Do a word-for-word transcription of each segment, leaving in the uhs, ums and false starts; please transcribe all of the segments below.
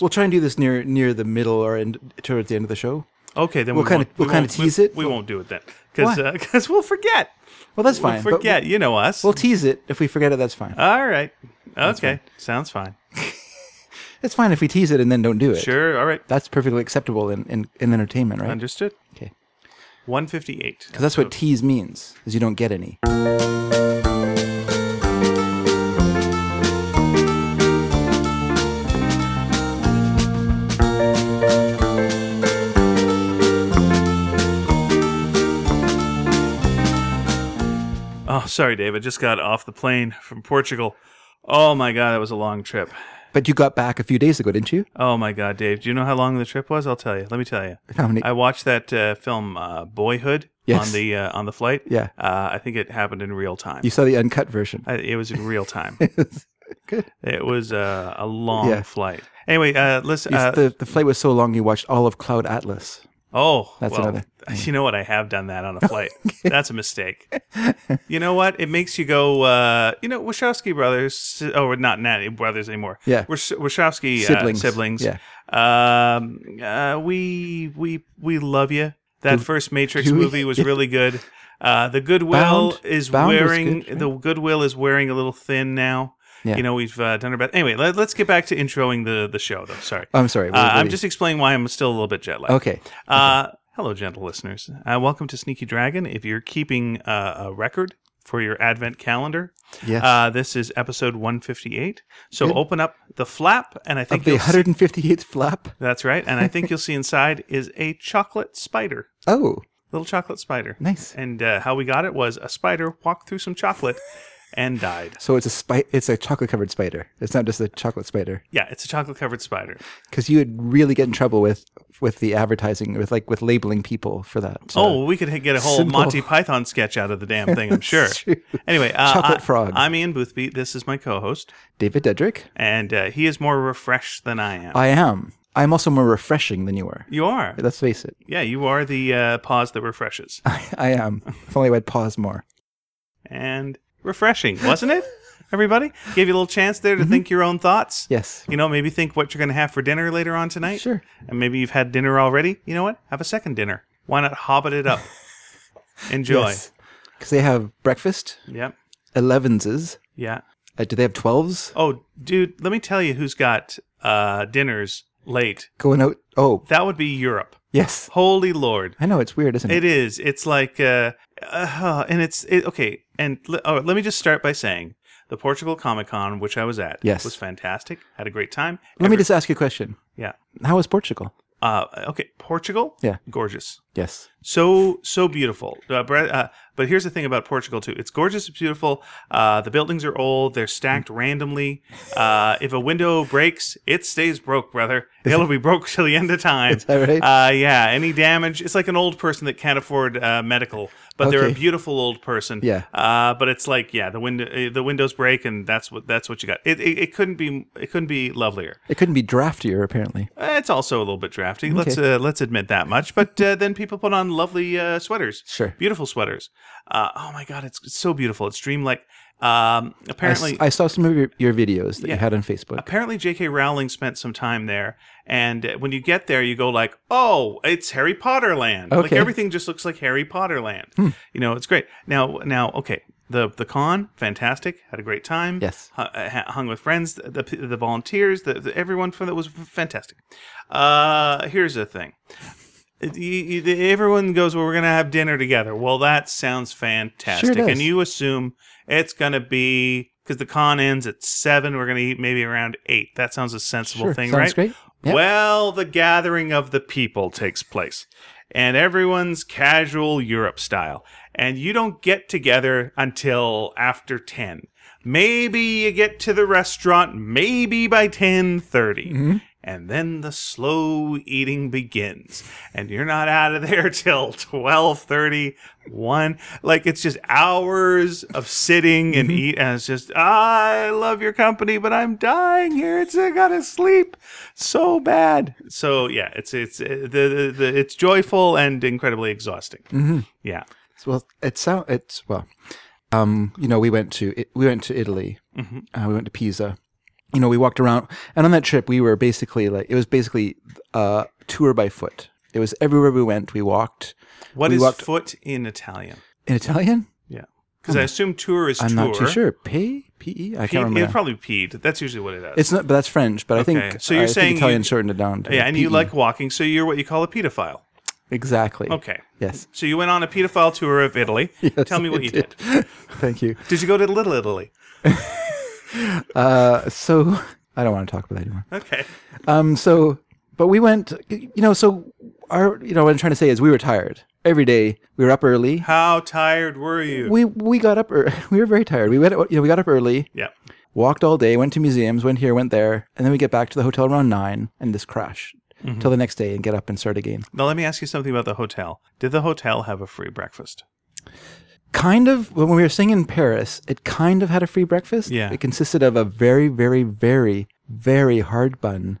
We'll try and do this near near the middle or in, towards the end of the show. Okay, then we'll we kind of won't, we'll we kind of won't- tease we, it. We won't do it then because because we'll forget. Well, that's fine. We'll forget. But You know us. we'll tease it. If we forget it, that's fine. All right. Okay. Sounds fine. It's fine if we tease it and then don't do it. Sure. All right. That's perfectly acceptable in, in, in entertainment, right? Understood. Okay. one fifty-eight. Because that's what tease means, is you don't get any. Oh, sorry, Dave. I just got off the plane from Portugal. Oh, my God. That was a long trip. But you got back a few days ago, didn't you? Oh, my God, Dave. Do you know how long the trip was? I'll tell you. Let me tell you. How many? I watched that uh, film uh, Boyhood Yes. on the uh, on the flight. Yeah. Uh, I think it happened in real time. You saw the uncut version. I, it was in real time. Good. It was uh, a long Yeah. flight. Anyway, uh, listen. You- Uh, the, the flight was so long you watched all of Cloud Atlas. oh, That's well, another- You know what? I have done that on a flight. That's a mistake. You know what? It makes you go. Uh, you know, Wachowski brothers. Oh, we're not not brothers anymore. Yeah. Wash- Wachowski Siblings. Uh, siblings. Yeah. Um. Uh, we we we love you. That Do- first Matrix do we? movie was really good. Uh, the Goodwill Bound- is Bound was wearing good, right? the Goodwill is wearing a little thin now. Yeah. You know, we've uh, done our best. Anyway, let, let's get back to introing the the show, though. Sorry. I'm sorry. Uh, what- what I'm do you- just explaining why I'm still a little bit jet lagged. Okay. Uh, hello, gentle listeners. Uh, welcome to Sneaky Dragon. If you're keeping uh, a record for your Advent calendar, Yes. uh, this is episode one fifty-eight. So Good. open up the flap, and I think Of the you'll one hundred fifty-eighth flap? see, that's right. And I think you'll see inside is a chocolate spider, Oh, little chocolate spider. nice. And uh, how we got it was a spider walked through some chocolate and died. So it's a spi- It's a chocolate-covered spider. It's not just a chocolate spider. Yeah, it's a chocolate covered spider. Because you would really get in trouble with with the advertising, with like with labeling people for that. So- Oh, we could get a whole simple- Monty Python sketch out of the damn thing, I'm sure. True. Anyway, uh, Chocolate I, frog. I'm Ian Boothby. This is my co-host, David Dedrick. and uh, he is more refreshed than I am. I am. I'm also more refreshing than you are. you are. Let's face it. Yeah, you are the uh, pause that refreshes. I am. If only I'd pause more. And refreshing, wasn't it, everybody? Gave you a little chance there to think your own thoughts. Yes. You know, maybe think what you're going to have for dinner later on tonight. Sure. And maybe you've had dinner already. You know what? Have a second dinner. Why not hobbit it up? Enjoy. Because they have breakfast, Yep. elevenses. Yeah. Uh, do they have twelves? Oh, dude, let me tell you who's got uh, dinners late. Going out? Oh, That would be Europe. yes. Holy Lord. I know, it's weird, isn't it? It is. It's like, uh, uh, and it's, it, okay. And l- oh, let me just start by saying the Portugal Comic Con, which I was at, Yes. was fantastic. Had a great time. Let me Every- just ask you a question. Yeah. How was Portugal? Uh, okay. Portugal? Yeah. Gorgeous. Yes. So, so beautiful. Uh, but, uh, but here's the thing about Portugal, too. It's gorgeous. It's beautiful. Uh, the buildings are old. They're stacked randomly. Uh, if a window breaks, it stays broke, brother. It'll be broke till the end of time. Is that right? Uh, yeah. Any damage? It's like an old person that can't afford uh, medical, but they're a Okay. beautiful old person. Yeah. Uh, but it's like, yeah, the window, uh, the windows break, and that's what that's what you got. It, it, it couldn't be it couldn't be lovelier. It couldn't be draftier, apparently. Uh, It's also a little bit drafty. Let's uh, let's admit that much. But uh, then people put on lovely uh, sweaters. Sure. Beautiful sweaters. Uh, oh my God, it's, it's so beautiful. It's dreamlike. Um, I, apparently, s- I saw some of your, your videos that Yeah. you had on Facebook. apparently J K. Rowling spent some time there. And uh, when you get there, you go like, "Oh, it's Harry Potter land!" Like Okay. everything just looks like Harry Potter land. You know, it's great. Now, now, okay, the the con, fantastic. Had a great time. Yes. Hu- uh, hung with friends, the the, the volunteers, the, the everyone from that was fantastic. Uh, here's the thing. You- you- everyone goes, well, we're going to have dinner together. Well, that sounds fantastic. Sure does. And you assume it's going to be, because the con ends at seven, we're going to eat maybe around eight. That sounds a sensible Sure. thing, Sounds right? great. Yep. Well, the gathering of the people takes place. And everyone's casual Europe style. And you don't get together until after ten. Maybe you get to the restaurant maybe by ten thirty. Mm-hmm. And then the slow eating begins. And you're not out of there till twelve thirty, one. Like, it's just hours of sitting and eat. And it's just, I love your company, but I'm dying here. It's, I gotta sleep so bad. So, yeah, it's, it's, uh, the, the, the, it's joyful and incredibly exhausting. Mm-hmm. Yeah. Well, it's so it's well, um, you know, we went to it- we went to Italy. Mm-hmm. Uh, we went to Pisa, you know, we walked around, and on that trip, we were basically like, it was basically a tour by foot. It was everywhere we went, we walked. What we is walked, foot in Italian? in Italian? Yeah. Because I assume tour is I'm tour. not too sure. P? P E? I Pe- can't remember. It'd probably peed. That's usually what it is. It's not, but that's French. But I Okay, think so you're I saying think Italian you- shortened it down. To yeah, and P E. you like walking, so you're what you call a pedophile. Exactly. Okay. Yes. So you went on a pedophile tour of Italy. Yes, Tell me what I you did. Thank you. Did you go to Little Italy? Uh, so I don't want to talk about that anymore. Okay. Um, so, but we went. You know, so our, you know, what I'm trying to say is we were tired every day. We were up early. How tired were you? We we got up. ear- We were very tired. We went. You know, we got up early. yeah. Walked all day. Went to museums. Went here. Went there. And then we get back to the hotel around nine, and this crash Mm-hmm. till the next day, and get up and start again. Now let me ask you something about the hotel. Did the hotel have a free breakfast? Kind of, when we were staying in Paris, it kind of had a free breakfast. Yeah. It consisted of a very, very, very, very hard bun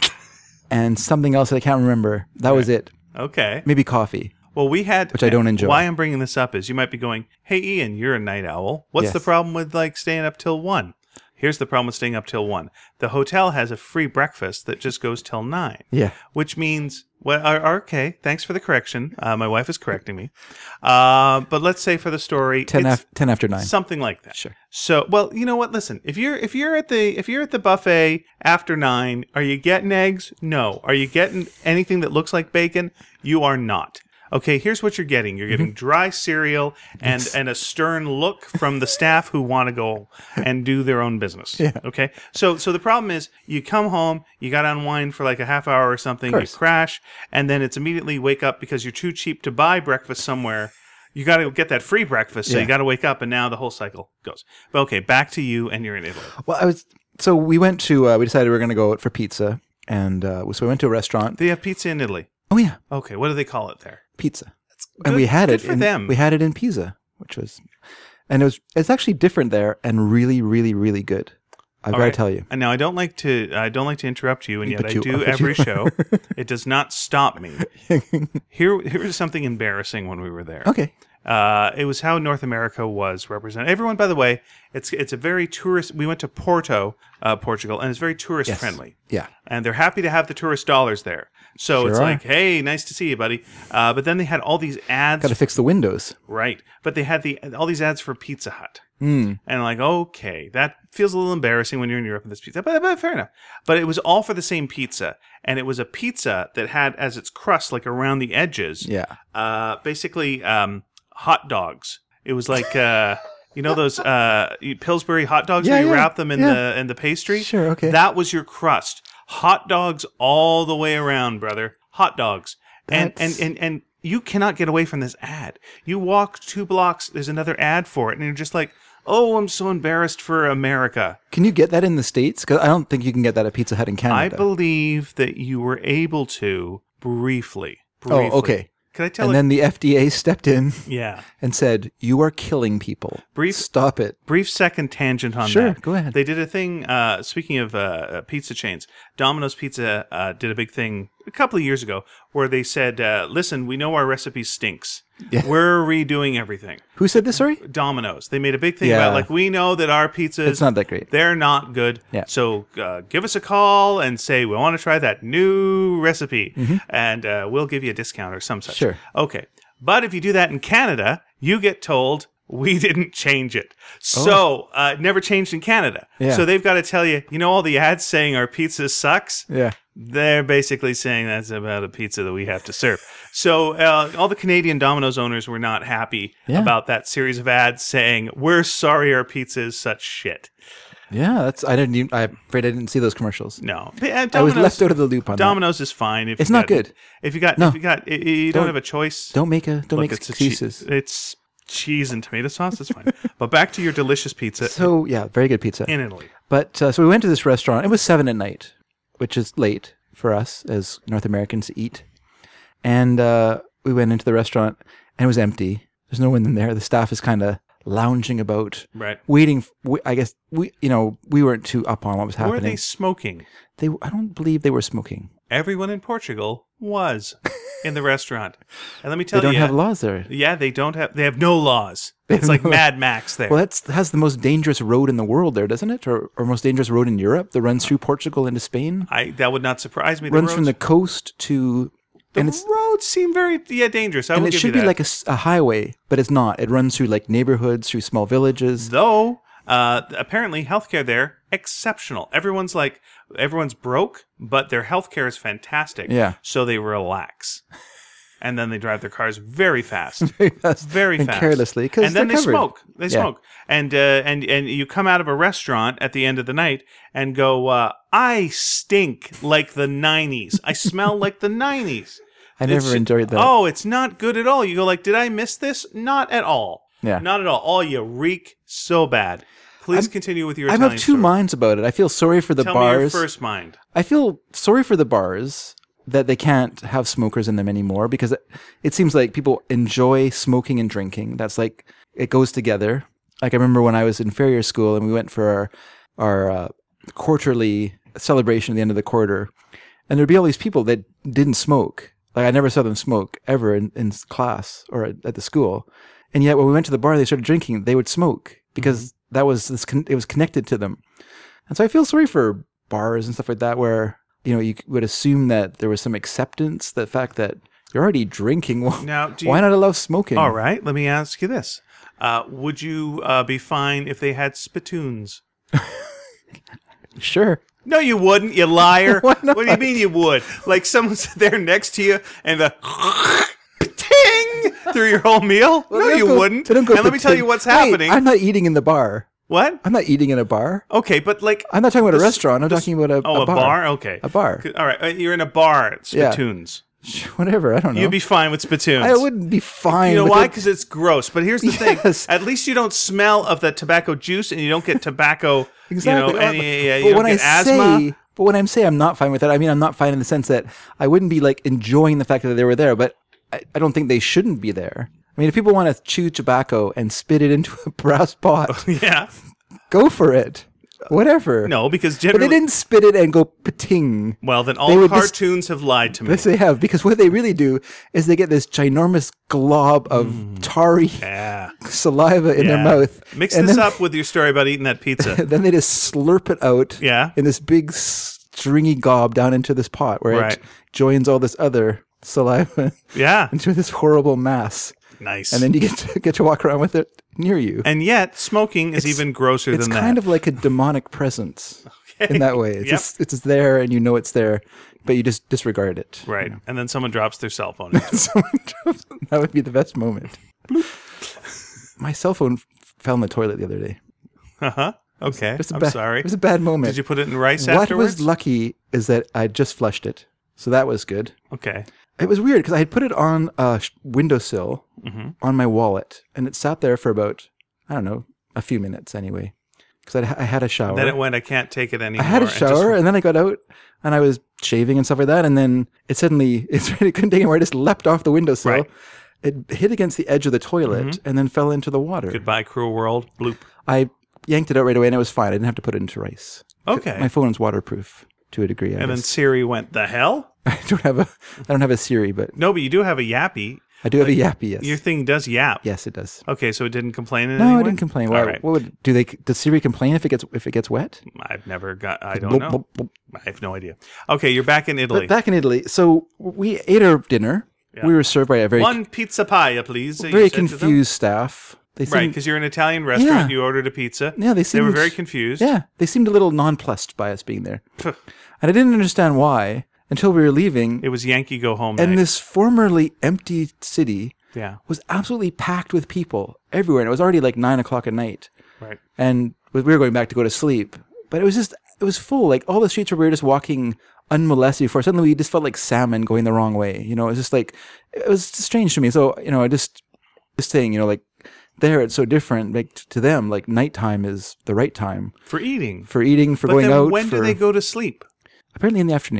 and something else that I can't remember. That was it. Okay. Maybe coffee. Well, we had, Which I don't enjoy. Why I'm bringing this up is you might be going, "Hey, Ian, you're a night owl. What's Yes. the problem with like staying up till one?" Here's the problem with staying up till one. The hotel has a free breakfast that just goes till nine. Yeah. Which means, well, uh, okay, thanks for the correction. Uh, my wife is correcting me. Uh, but let's say for the story, ten, it's af- ten after nine. something like that. Sure. So, well, you know what? Listen, if you're if you're at the if you're at the buffet after nine, are you getting eggs? No. Are you getting anything that looks like bacon? You are not. Okay, here's what you're getting. You're getting dry cereal and, and a stern look from the staff who want to go and do their own business. Yeah. Okay? So so the problem is you come home, you got to unwind for like a half hour or something, you course. crash, and then it's immediately wake up because you're too cheap to buy breakfast somewhere. You got to get that free breakfast, so Yeah. you got to wake up, and now the whole cycle goes. But okay, back to you, and you're in Italy. Well, I was, so we went to, uh, we decided we were going to go out for pizza. And uh, so we went to a restaurant. They have pizza in Italy. Oh, yeah. Okay, what do they call it there? Pizza. Good- and we had good it for in, them. we had it in Pisa, which was, and it was, it's actually different there and really, really, really good. I've All got to right. tell you. And now I don't like to I don't like to interrupt you, and yet But I you- do but every you- show. It does not stop me. Here here was something embarrassing when we were there. Okay. Uh, it was how North America was represented. Everyone, by the way, it's it's a very tourist. We went to Porto, uh, Portugal, and it's very tourist Yes. friendly. Yeah. And they're happy to have the tourist dollars there. So it's Sure are. like, hey, nice to see you, buddy. Uh, but then they had all these ads, Got to fix the windows. right? But they had the all these ads for Pizza Hut. Mm. And like, okay, that feels a little embarrassing when you're in Europe with this pizza, but, but fair enough. But it was all for the same pizza, and it was a pizza that had as its crust, like around the edges, Yeah. uh, basically um, hot dogs. It was like, uh, you know, those uh, Pillsbury hot dogs Yeah, where you yeah, wrap them in yeah. the in the pastry. Sure, okay. That was your crust. Hot dogs all the way around, brother. Hot dogs, and and That's- and and you cannot get away from this ad. You walk two blocks, there's another ad for it, and you're just like, oh, I'm so embarrassed for America. Can you get that in the States? Because I don't think you can get that at Pizza Hut in I Canada. believe that you were able to briefly. briefly. Oh, okay. Can I tell And it? then the F D A stepped in yeah. and said, "You are killing people. Brief- Stop it." Brief second tangent on Sure, that. go ahead. They did a thing, uh, speaking of uh, uh, pizza chains, Domino's Pizza uh, did a big thing a couple of years ago where they said, uh, listen, we know our recipe stinks. Yeah. We're redoing everything. Who said this? Sorry, Domino's. They made a big thing Yeah. about, like, we know that our pizzas, it's not that great. they're not good. Yeah. So uh, give us a call and say, we want to try that new recipe, and uh, we'll give you a discount or some such. Mm-hmm. Sure. Okay. But if you do that in Canada, you get told, we didn't change it. So uh, it never changed in Canada. Oh. Yeah. So they've got to tell you, you know, all the ads saying our pizza sucks? Yeah. They're basically saying that's about a pizza that we have to serve. So uh, all the Canadian Domino's owners were not happy Yeah. about that series of ads saying, we're sorry our pizza is such shit. Yeah, that's. I didn't. Even, I'm afraid I didn't see those commercials. No. Uh, Domino's, I was left out of the loop on Domino's is fine. If It's you not got- good. If you got, No. if you got, you you don't, Don't- have a choice. that. Don't make a. Don't Look, make it's a che- excuses. it's cheese and tomato sauce. It's fine. But back to your delicious pizza So yeah, very good pizza. in Italy. But uh, so we went to this restaurant. It was seven at night, which is late for us as North Americans to eat. And uh, we went into the restaurant, and it was empty. There's no one in there. The staff is kind of lounging about, Right. waiting. We, I guess we, you know, we weren't too up on what was happening. Were they smoking? They, I don't believe they were smoking. Everyone in Portugal was in the restaurant. And let me They tell don't you. have laws there. Yeah, they don't have. They have no laws. It's like Mad Max there. Well, that's has the most dangerous road in the world there, doesn't it? Or, or most dangerous road in Europe that runs through Portugal into Spain. I that would not surprise me. The Runs roads, from the coast to, the and it's roads seem very yeah dangerous. I and will it give should you be that. like a, s- a highway, but it's not. It runs through like neighborhoods, through small villages. Though uh, apparently healthcare there exceptional. Everyone's like everyone's broke, but their healthcare is fantastic. Yeah. So they relax, and then they drive their cars very fast. Very fast, Very and fast, carelessly, because and then they covered. smoke. They Yeah. smoke, and uh, and and you come out of a restaurant at the end of the night and go, uh, "I stink like the nineties. I smell like the nineties." I never It's- enjoyed that. Oh, it's not good at all. You go like, "Did I miss this?" Not at all. Yeah. not at all. Oh, you reek so bad. Please continue with your. I'm Italian of two story. minds about it. I feel sorry for the Tell me your bars. first mind. I feel sorry for the bars that they can't have smokers in them anymore because it, it seems like people enjoy smoking and drinking. That's like it goes together. Like I remember when I was in Farrier School and we went for our our uh, quarterly celebration at the end of the quarter, and there'd be all these people that didn't smoke. Like I never saw them smoke ever in, in class or at, at the school, and yet when we went to the bar, and they started drinking. They would smoke because mm-hmm. that was this. Con- it was connected to them, and so I feel sorry for bars and stuff like that where. You know, you would assume that there was some acceptance, the fact that you're already drinking. Well, Now, do you, why not allow smoking? all right, let me ask you this. Uh, would you uh, be fine if they had spittoons? Sure. No, you wouldn't, you liar. Why not? What do you mean you would? Like someone's there next to you and the ting through your whole meal? Well, no, they don't you go- wouldn't. they don't go And let me tell pretend- you what's Wait, happening. I'm not eating in the bar. What? I'm not eating in a bar. Okay, but like... I'm not talking about a the- restaurant. I'm the- talking about a, Oh, a a bar. bar? Okay. A bar. All right, uh, you're in a bar at Yeah. spittoons. Whatever. I don't know. You'd be fine with spittoons. I wouldn't be fine. You know with why? it. Because it's gross. But here's the Yes. thing: at least you don't smell of the tobacco juice, and you don't get tobacco. Exactly. You know, any, uh, you but don't when I get asthma. say, but when I'm saying I'm not fine with it, I mean I'm not fine in the sense that I wouldn't be like enjoying the fact that they were there, but I, I don't think they shouldn't be there. I mean, if people want to chew tobacco and spit it into a brass pot, Yeah. go for it. Whatever. No, because But generally, they didn't spit it and go pating. well, then They all would just- cartoons have lied to me. Yes, they have. Because what they really do is they get this ginormous glob of tarry Yeah. saliva in their Yeah. mouth. Mix and this then, up with your story about eating that pizza. Then they just slurp it out Yeah. in this big stringy gob down into this pot where Right. it joins all this other saliva Yeah. into this horrible mass. Nice. And then you get to, get to walk around with it near you. And yet, smoking is even grosser It's than kind that. of like a demonic presence in that way. It's Yep. just, it's there and you know it's there, but you just disregard it. Right. And then someone drops their cell phone. into it. Someone drops- that would be the best moment. My cell phone f- fell in the toilet the other day. Uh-huh. Okay. It was a I'm bad, sorry. It was a bad moment. Did you put it in rice what afterwards? was lucky is that I just flushed it, so that was good. Okay. It was weird because I had put it on a sh- windowsill Mm-hmm. on my wallet, and it sat there for about I don't know a few minutes anyway. Because I, I had a shower. Then it went, I can't take it anymore. I had a and just- shower, and then I got out, and I was shaving and stuff like that, and then it suddenly it's really couldn't take it anymore. I just leapt off the windowsill. Right. It hit against the edge of the toilet and then fell into the water. Goodbye, cruel world. Bloop. I yanked it out right away, and it was fine. I didn't have to put it into rice. Okay. My phone's waterproof to a degree. I and then guess. Siri went, the hell? I don't have a I don't have a Siri, but No, but you do have a Yappy. I do have a Yappy. Yes, Your thing does yap. yes, it does. Okay, so it didn't complain in No, any I way? didn't complain. All Why, right. What would do they? Does Siri complain if it gets if it gets wet? I've never got, I don't Blop, know. blop, blop. I have no idea. Okay, you're back in Italy. But back in Italy, so we ate our dinner. Yeah. We were served by a very One pizza pie, please. you very said to them. confused staff. They Right, seemed, because you're an Italian restaurant. Yeah. You ordered a pizza. yeah, they They seemed were very confused. Yeah, they seemed a little nonplussed by us being there, and I didn't understand why until we were leaving. It was Yankee go home And night. this formerly empty city yeah, was absolutely packed with people everywhere, and it was already like nine o'clock at night. right. And we were going back to go to sleep, but it was just it was full. Like all the streets where we were just walking unmolested before. Suddenly we just felt like salmon going the wrong way. You know, it was just like it was strange to me. So you know, I just just saying, you know, like there it's so different. Like t- to them, like nighttime is the right time For eating. for eating, for But going then out. when for, do they go to sleep? Apparently in the afternoon.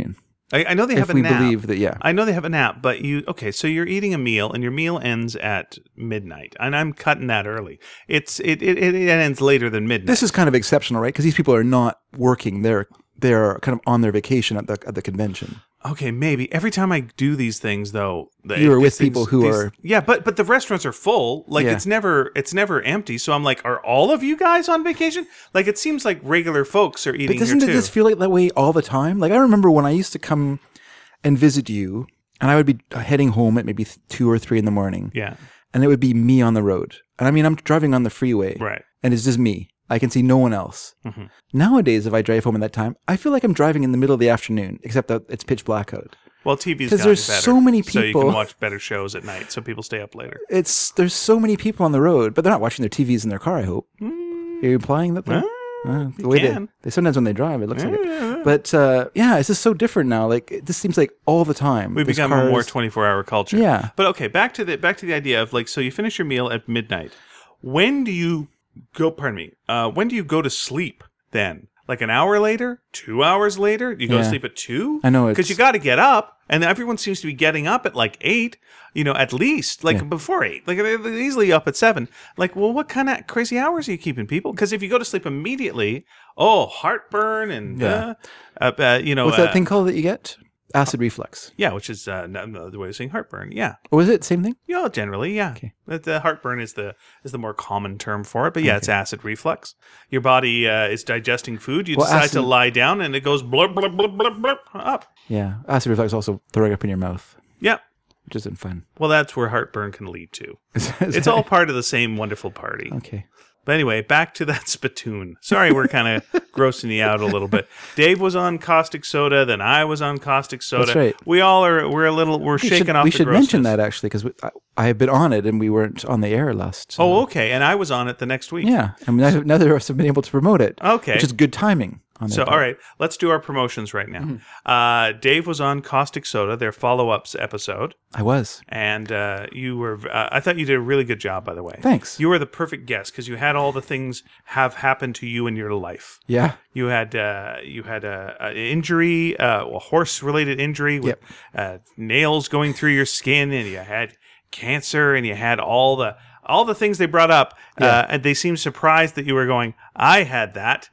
I, I know they have if a we nap. believe that, yeah. I know they have a nap, but you okay? So you're eating a meal, and your meal ends at midnight, and I'm cutting that early. It's it it, it ends later than midnight. This is kind of exceptional, right? Because these people are not working; they're they're kind of on their vacation at the at the convention. Okay, maybe. Every time I do these things, though, the, You are with these things- people who these- are- yeah, but but the restaurants are full. Like Yeah. it's never it's never empty. So I'm like, are all of you guys on vacation? Like it seems like regular folks are But eating doesn't here it too. just feel like that way all the time? Like I remember when I used to come and visit you, and I would be heading home at maybe two or three in the morning, yeah, and it would be me on the road. And I mean, I'm driving on the freeway, right. and it's just me. I can see no one else. Mm-hmm. Nowadays, if I drive home at that time, I feel like I'm driving in the middle of the afternoon, except that it's pitch black out. Well, T V's 'Cause gotten there's better, so many so you people- can watch better shows at night, so people stay up later. It's there's so many people on the road, but they're not watching their T Vs in their car. I hope. Mm, Are you implying that? They're, uh, the way they, can. they sometimes when they drive, it looks like it. Yeah. But uh, yeah, it's just so different now. Like it, this seems like all the time. We've There's become a cars- more twenty-four hour culture. Yeah. But okay, back to the back to the idea of like, so you finish your meal at midnight. When do you go? Pardon me. Uh, when do you go to sleep? Then, like an hour later, two hours later, you go to Yeah. sleep at two. I know, because it's- you got to get up, and everyone seems to be getting up at like eight. You know, at least like Yeah. before eight. Like they're they're easily up at seven. Like, well, what kind of crazy hours are you keeping people? Because if you go to sleep immediately, oh, heartburn and Yeah. uh, uh, uh, you know, What's uh, that thing called that you get? Acid reflux. yeah, which is uh, another way of saying heartburn. Yeah. Or was it same thing? Yeah, generally, yeah. Okay. But the heartburn is the is the more common term for it. But yeah, it's acid reflux. Your body uh, is digesting food. You Well, decide acid- to lie down, and it goes blub blub blub blub blub up. Yeah, acid reflux also throwing up in your mouth, Yeah. which isn't fun. Well, that's where heartburn can lead to. It's all part of the same wonderful party. okay. But anyway, back to that spittoon. Sorry, we're kind of grossing you out a little bit. Dave was on caustic soda, then I was on caustic soda. That's right. We all are. We're a little. We're We shaking should, off. we the should mention grossness. that actually because I, I have been on it and we weren't on the air last. uh, Oh, okay. And I was on it the next week. yeah. I mean, neither, neither of us have been able to promote it. Okay. Which is good timing. On So, their all part. right, let's do our promotions right now. Mm-hmm. Uh, Dave was on Caustic Soda, their follow-ups episode, I was. and uh, you were. Uh, I thought you did a really good job, by the way. Thanks. You were the perfect guest because you had all the things have happened to you in your life. Yeah. You had uh, you had a, a injury, uh, a horse-related injury with Yep. uh, nails going through your skin, and you had cancer, and you had all the all the things they brought up, uh, Yeah. and they seemed surprised that you were going. I had that.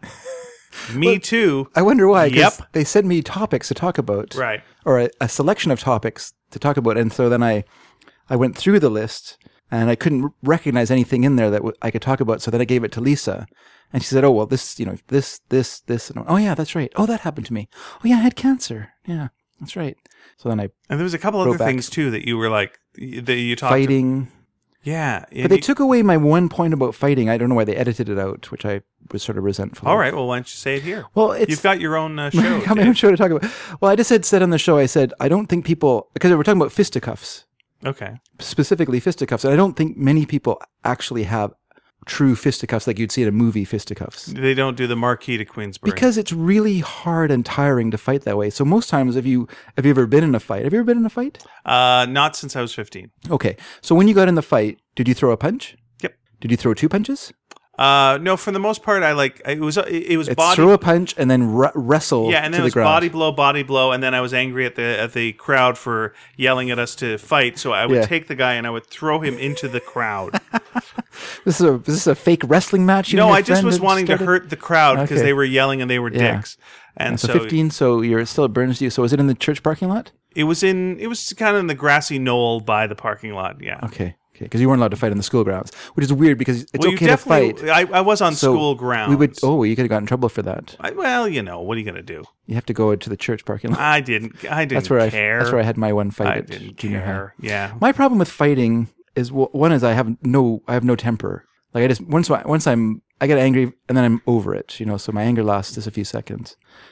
Me too. I wonder why. 'cause Yep. They sent me topics to talk about. Right. Or a, a selection of topics to talk about. And so then I, I went through the list and I couldn't r- recognize anything in there that w- I could talk about. So then I gave it to Lisa. And she said, oh, well, this, you know, this, this, this. And I went, oh, yeah, that's right. Oh, that happened to me. Oh, yeah, I had cancer. Yeah, that's right. So then I, And there was a couple Wrote other back. things too that you were like y- that you talked. fighting. Yeah. But they took away my one point about fighting. I don't know why they edited it out, which I was sort of resentful All of. right. Well, why don't you say it here? Well, it's. You've got your own uh, I show. got my Dave. own show to talk about. Well, I just had said on the show, I said, I don't think people, because we're talking about fisticuffs, Okay. specifically fisticuffs. And I don't think many people actually have true fisticuffs like you'd see in a movie fisticuffs. They don't do the Marquis to Queensbury. Because it's really hard and tiring to fight that way. So most times, if you have you ever been in a fight? Have you ever been in a fight? uh, not since I was fifteen. Okay. So when you got in the fight, did you throw a punch? Yep. Did you throw two punches? Uh, no, for the most part, I like it was it, it was It's body. throw a punch and then r- wrestle Yeah, and then to it the was ground. body blow, body blow, and then I was angry at the at the crowd for yelling at us to fight. So I would Yeah. take the guy and I would throw him into the crowd. This is a is this a fake wrestling match? You no, and your I just friend was had wanting started? to hurt the crowd because Okay. they were yelling and they were Yeah. dicks. And So, so, fifteen. So you're still it burns you. So was it in the church parking lot? it was in it was kind of in the grassy knoll by the parking lot. Yeah. Okay. Okay. Because you weren't allowed to fight in the school grounds, which is weird because it's Well, you okay to definitely. fight. I, I was on So school grounds. We would. Oh, you could have gotten in trouble for that. I, well, you know, what are you gonna do? You have to go to the church parking lot. I didn't. I didn't That's where I. care. That's where I had my one fight I at didn't junior high. care. Yeah. My problem with fighting is well, one is I have no I have no temper. Like I just once I- once I'm I get angry and then I'm over it. You know, so my anger lasts just a few seconds,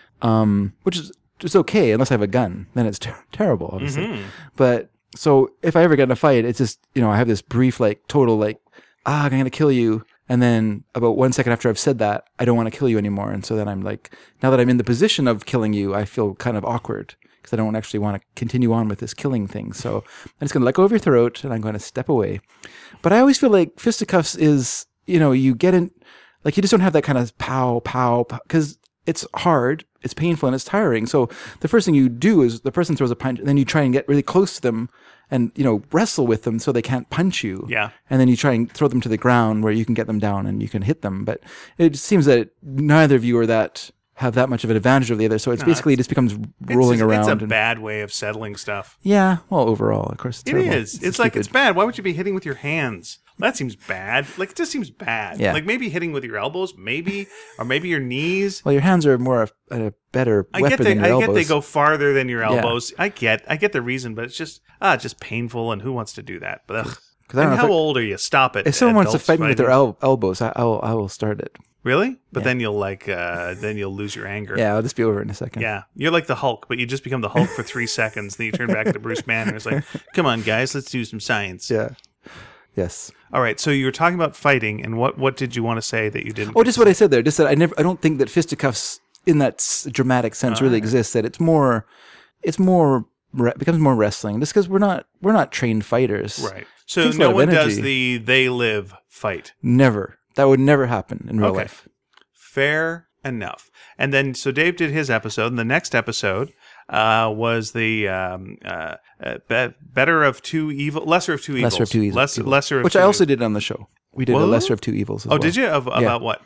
um, which is just okay unless I have a gun. Then it's ter- terrible, obviously. Mhm. But so if I ever get in a fight, it's just you know I have this brief like total like ah I'm gonna kill you, and then about one second after I've said that I don't want to kill you anymore, and so then I'm like now that I'm in the position of killing you, I feel kind of awkward. Because I don't actually want to continue on with this killing thing. So I'm just going to let go of your throat and I'm going to step away. But I always feel like fisticuffs is, you know, you get in, like you just don't have that kind of pow, pow, because it's hard, it's painful, and it's tiring. So the first thing you do is the person throws a punch, and then you try and get really close to them and, you know, wrestle with them so they can't punch you. Yeah. And then you try and throw them to the ground where you can get them down and you can hit them. But it seems that neither of you are that have that much of an advantage over the other. So it's No, basically it's- it just becomes rolling it's, around. It's a and, bad way of settling stuff. yeah. Well, overall, of course, it's It terrible. is. It's, like, it's bad. Why would you be hitting with your hands? That seems bad. Like, it just seems bad. Yeah. Like, maybe hitting with your elbows, maybe, or maybe your knees. Well, your hands are more a, a better I weapon get they, than I your get elbows. they go farther than your elbows. I get, I get the reason, but it's just, ah, just painful. And who wants to do that? But ugh. I don't And know if how it- old are you? Stop it. If someone wants to adults fight me with their fighting. el- elbows, I, I'll I will start it. Really? But Yeah. then you'll like, uh, then you'll lose your anger. Yeah, I'll just be over in a second. Yeah, you're like the Hulk, but you just become the Hulk for three seconds. Then you turn back to Bruce Banner. It's like, come on, guys, let's do some science. Yeah. Yes. All right, so you were talking about fighting, and what what did you want to say that you didn't? Oh, just what I said there. Just that I never. I don't think that fisticuffs in that s- dramatic sense really exists. That it's more, it's more re- becomes more wrestling. Just because we're not we're not trained fighters. Right. So Takes a no lot of one does energy. the they live fight. Never. That would never happen in real Okay. life. Fair enough. And then so Dave did his episode, and the next episode uh, was the um, uh, uh, be- better of two evil, lesser of two evils, Lesser of two evils. Less, lesser of Which two I also evils. did on the show. We did What? a lesser of two evils. As Oh, well. did you? Of, about what?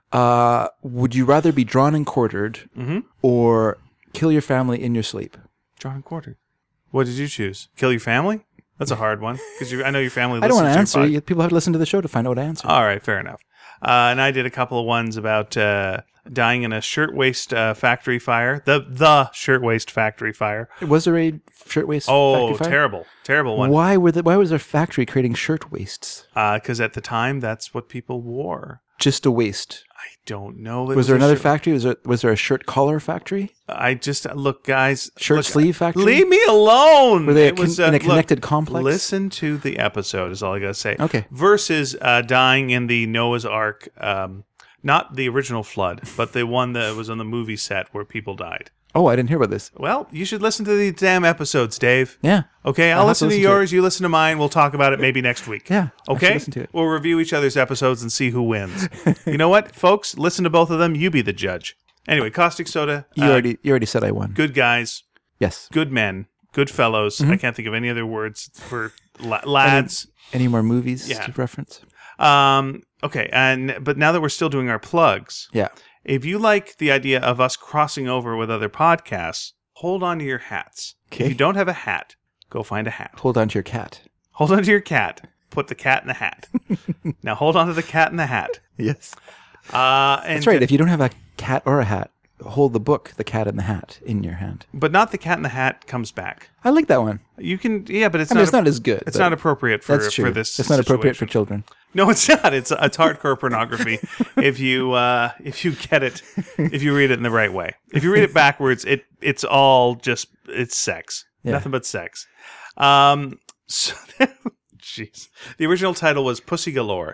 Uh, would you rather be drawn and quartered Mm-hmm. or kill your family in your sleep? Drawn and quartered. What did you choose? Kill your family? That's a hard one because I know your family. I don't want to listens answer. your You- People have to listen to the show to find out what I answer. All right, fair enough. Uh, and I did a couple of ones about uh, dying in a shirtwaist uh, factory fire. The the shirtwaist factory fire. Was there a shirtwaist Oh, factory fire? terrible, terrible one. Why were the, Why was there a factory creating shirt waists? Because at the time, that's what people wore. Just a waist. I don't know. It Was there a another shirt- factory? Was there was there a shirt collar factory? I just look, guys. Shirt look, sleeve factory? Leave me alone. Were they a It was, con- in a look, connected complex? Listen to the episode. Is all I gotta say. Okay. Versus uh, dying in the Noah's Ark. Um, not the original flood, but the one that was on the movie set where people died. Oh, I didn't hear about this. Well, you should listen to the damn episodes, Dave. Yeah. Okay, I'll, I'll have listen to to, listen to yours. You listen to mine. We'll talk about it maybe next week. Yeah, I should Okay. listen to it. We'll review each other's episodes and see who wins. You know what, folks? Listen to both of them. You be the judge. Anyway, Caustic Soda. You uh, already you already said I won. good guys, Yes. good men, good fellows. Mm-hmm. I can't think of any other words for la- lads. Any more movies Yeah. to reference? Um. Okay. And but now that we're still doing our plugs, Yeah. if you like the idea of us crossing over with other podcasts, hold on to your hats. Okay. If you don't have a hat, go find a hat. Hold on to your cat. Hold on to your cat. Put the cat in the hat. Now hold on to the cat in the hat. Yes. Uh, and That's right. If you don't have a cat or a hat, hold the book, The Cat in the Hat, in your hand. But not the cat in the hat comes back. I like that one. You can, yeah, but it's I not. mean, it's not as good. It's but not appropriate for That's true. for this. It's not appropriate for situation. children. No, it's not. It's it's hardcore pornography. If you uh, if you get it, if you read it in the right way. If you read it backwards, it it's all just it's sex. Yeah. Nothing but sex. Um. So, jeez. The original title was Pussy Galore.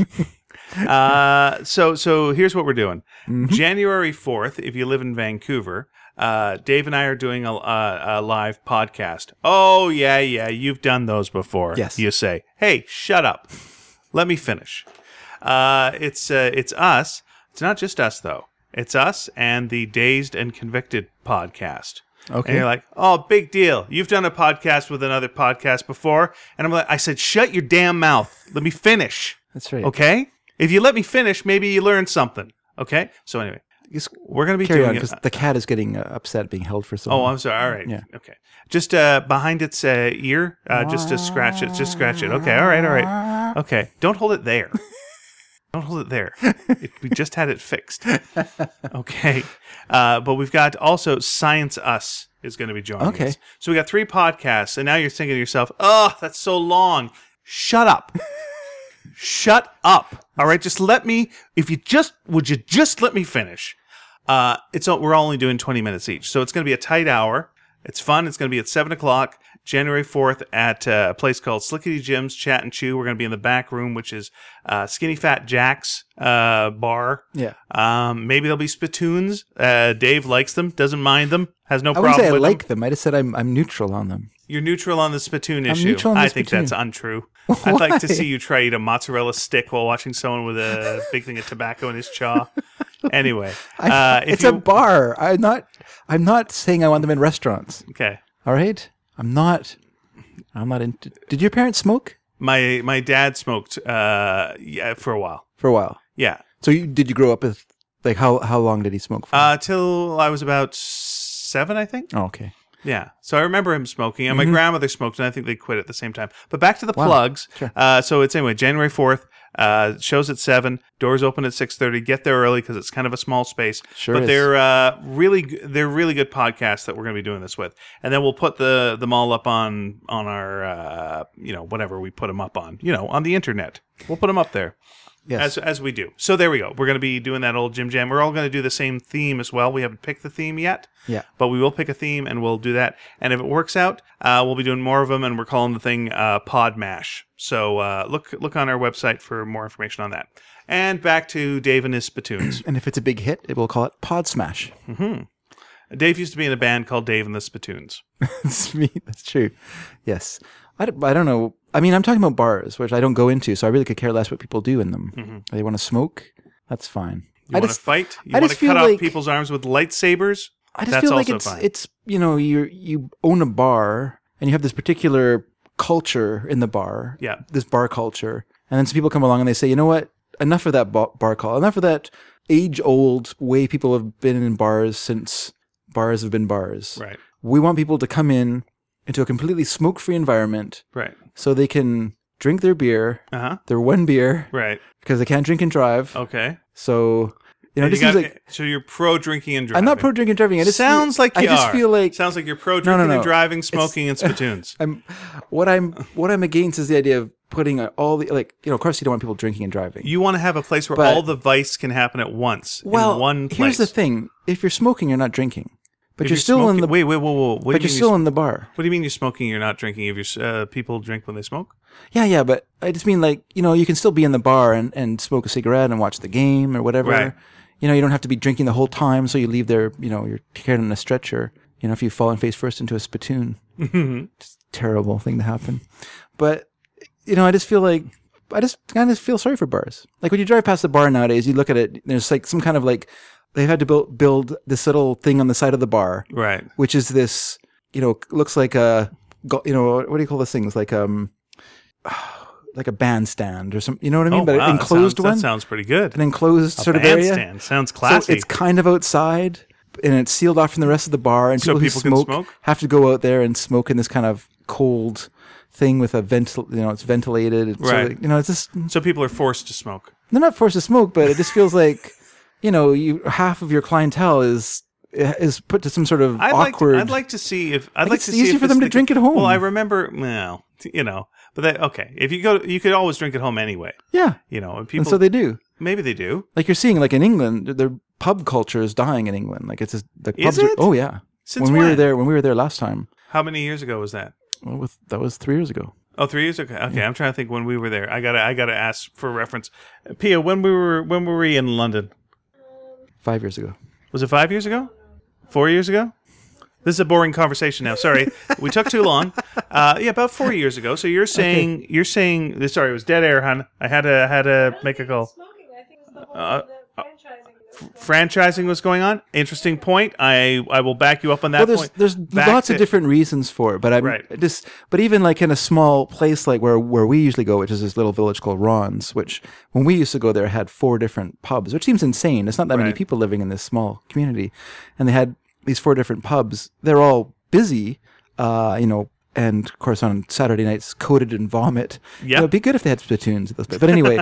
uh. So so here's what we're doing. Mm-hmm. January fourth. If you live in Vancouver. Uh, Dave and I are doing a, a, a live podcast. Oh, yeah, yeah, you've done those before. Yes. You say, hey, shut up. Let me finish. Uh, it's uh, it's us. It's not just us, though. It's us and the Dazed and Convicted podcast. Okay. And you're like, oh, big deal. You've done a podcast with another podcast before. And I'm like, I said, shut your damn mouth. Let me finish. That's right. Okay? If you let me finish, maybe you learn something. Okay? So anyway. Just We're going to be carry on doing because it. the cat is getting uh, upset being held for so Oh, long. I'm sorry. All right. Yeah. Okay. Just uh, behind its uh, ear, uh, just to scratch it. Just scratch it. Okay. All right. All right. Okay. Don't hold it there. Don't hold it there. It, we just had it fixed. Okay. Uh, but we've got also Science Us is going to be joining Okay. us. So we got three podcasts, and now you're thinking to yourself, oh, that's so long. Shut up. Shut up. All right. Just let me, if you just, would you just let me finish? Uh, it's we're only doing twenty minutes each, so it's going to be a tight hour. It's fun. It's going to be at seven o'clock, January fourth, at uh, a place called Slickety Jim's Chat and Chew. We're going to be in the back room, which is uh, Skinny Fat Jack's uh, bar. Yeah. Um, maybe there'll be spittoons. Uh, Dave likes them, doesn't mind them, has no I wouldn't problem say I with like them. them. I just said I'm I'm neutral on them. You're neutral on the spittoon issue. neutral on the I think spittoon. that's untrue. I'd like to Why? see you try to eat a mozzarella stick while watching someone with a big thing of tobacco in his jaw. Anyway, I, uh, if it's you, a bar. I'm not. I'm not saying I want them in restaurants. okay. All right. I'm not. I'm not into. Did your parents smoke My my dad smoked uh, yeah, for a while. for a while? Yeah, So you did you grow up with like how how long did he smoke for? uh, till I was about seven, I think. oh, okay. Yeah, so I remember him smoking, and my grandmother smoked, and I think they quit at the same time. But back to the Wow. plugs. Sure. Uh, so it's anyway January fourth. Uh, shows at seven. Doors open at six thirty. Get there early because it's kind of a small space. Sure but is. they're uh, really g- they're really good podcasts that we're going to be doing this with, and then we'll put the them all up on on our uh, you know whatever we put them up on you know on the internet. We'll put them up there. Yes. As as we do. So there we go. We're going to be doing that old Jim Jam. We're all going to do the same theme as well. We haven't picked the theme yet. Yeah. But we will pick a theme and we'll do that. And if it works out, uh, we'll be doing more of them, and we're calling the thing uh, Pod Mash. So uh, look look on our website for more information on that. And back to Dave and his spittoons. And if it's a big hit, it will call it Pod Smash. Dave used to be in a band called Dave and the Spittoons. That's me. That's true. Yes. I don't, I don't know. I mean, I'm talking about bars, which I don't go into, so I really could care less what people do in them. They want to smoke. That's fine. You I want to just, fight? You I want just to cut feel off like- people's arms with lightsabers? I just That's feel like also it's fine. it's you know you you own a bar and you have this particular culture in the bar. Yeah. This bar culture, and then some people come along and they say, you know what? Enough of that ba- bar call. Enough of that age old way people have been in bars since bars have been bars. Right. We want people to come in into a completely smoke free environment Right. so they can drink their beer, Uh-huh. their one beer, Right. because they can't drink and drive. Okay. So you know, it And just you seems got- like so you're pro drinking and driving. I'm not pro drinking and driving. I just Sounds feel, like you I just are. feel like Sounds like you're pro No, drinking no, no. and driving, smoking, and spittoons. I'm what I'm what I'm against is the idea of putting all the like you know of course you don't want people drinking and driving. You want to have a place where But- all the vice can happen at once well, in one place. here's the thing: if you're smoking, you're not drinking, but If you're, still smoking, in the wait, wait, whoa, whoa. What do but you you're mean still you're, in the bar. What do you mean you're smoking? You're not drinking. If you're uh, people drink when they smoke. Yeah, yeah, but I just mean like you know you can still be in the bar and, and smoke a cigarette and watch the game or whatever. Right. You know, you don't have to be drinking the whole time, so you leave there. You know, you're carried on a stretcher. You know, if you fall face first into a spittoon, it's a terrible thing to happen. But you know, I just feel like I just kind of feel sorry for bars. Like when you drive past the bar nowadays, you look at it. There's like some kind of like they've had to build build this little thing on the side of the bar, Right. which is this. You know, looks like a go- you know what do you call this thing? It's like um. like a bandstand or something, you know what I mean? Oh, but wow, an that enclosed sounds, one, That sounds pretty good. an enclosed A sort of area. bandstand sounds So classy. it's kind of outside, and it's sealed off from the rest of the bar. And So people, people who can smoke, smoke? have to go out there and smoke in this kind of cold thing with a ventil. You know, it's ventilated. It's sort of Right. like- you know, it's just so people are forced to smoke. they're not forced to smoke, but it just feels like you know, you half of your clientele is is put to some sort of I'd awkward. like to, I'd like to see if I'd Like, like it's to see easier if for this them to thing- drink at home. Well, I remember, well, you know, but that okay. If you go, you could always drink at home anyway. yeah, You know, and people and so they do. maybe they do. Like you're seeing, like in England, their pub culture is dying in England. Like it's just, the Is pubs. Are, it? oh yeah. Since when we were when? there, when we were there last time, How many years ago was that? well, with that was three years ago. Oh, three years ago. Okay, I'm trying to think when we were there. I gotta, I gotta ask for reference. Pia, when we were, when were we in London? Five years ago. Was it five years ago? Four years ago? This is a boring conversation now. Sorry, we took too long. Uh, yeah, about four years ago. So you're saying, you're saying. Sorry, it was dead air, hon. I had to, had to make a call. Smoking, I think, is the whole Uh, the franchising. Franchising was going on. Interesting point. I, I will back you up on that Well, there's point. there's Back lots to- of different reasons for it, but I'm Right. just. But even like in a small place like where where we usually go, which is this little village called Ron's, which when we used to go there had four different pubs, which seems insane. It's not that many Right. people living in this small community, and they had these four different pubs. They're all busy, uh, you know. And of course, on Saturday nights, coated in vomit. You Yeah. know, it'd be good if they had spittoons at those places. But anyway,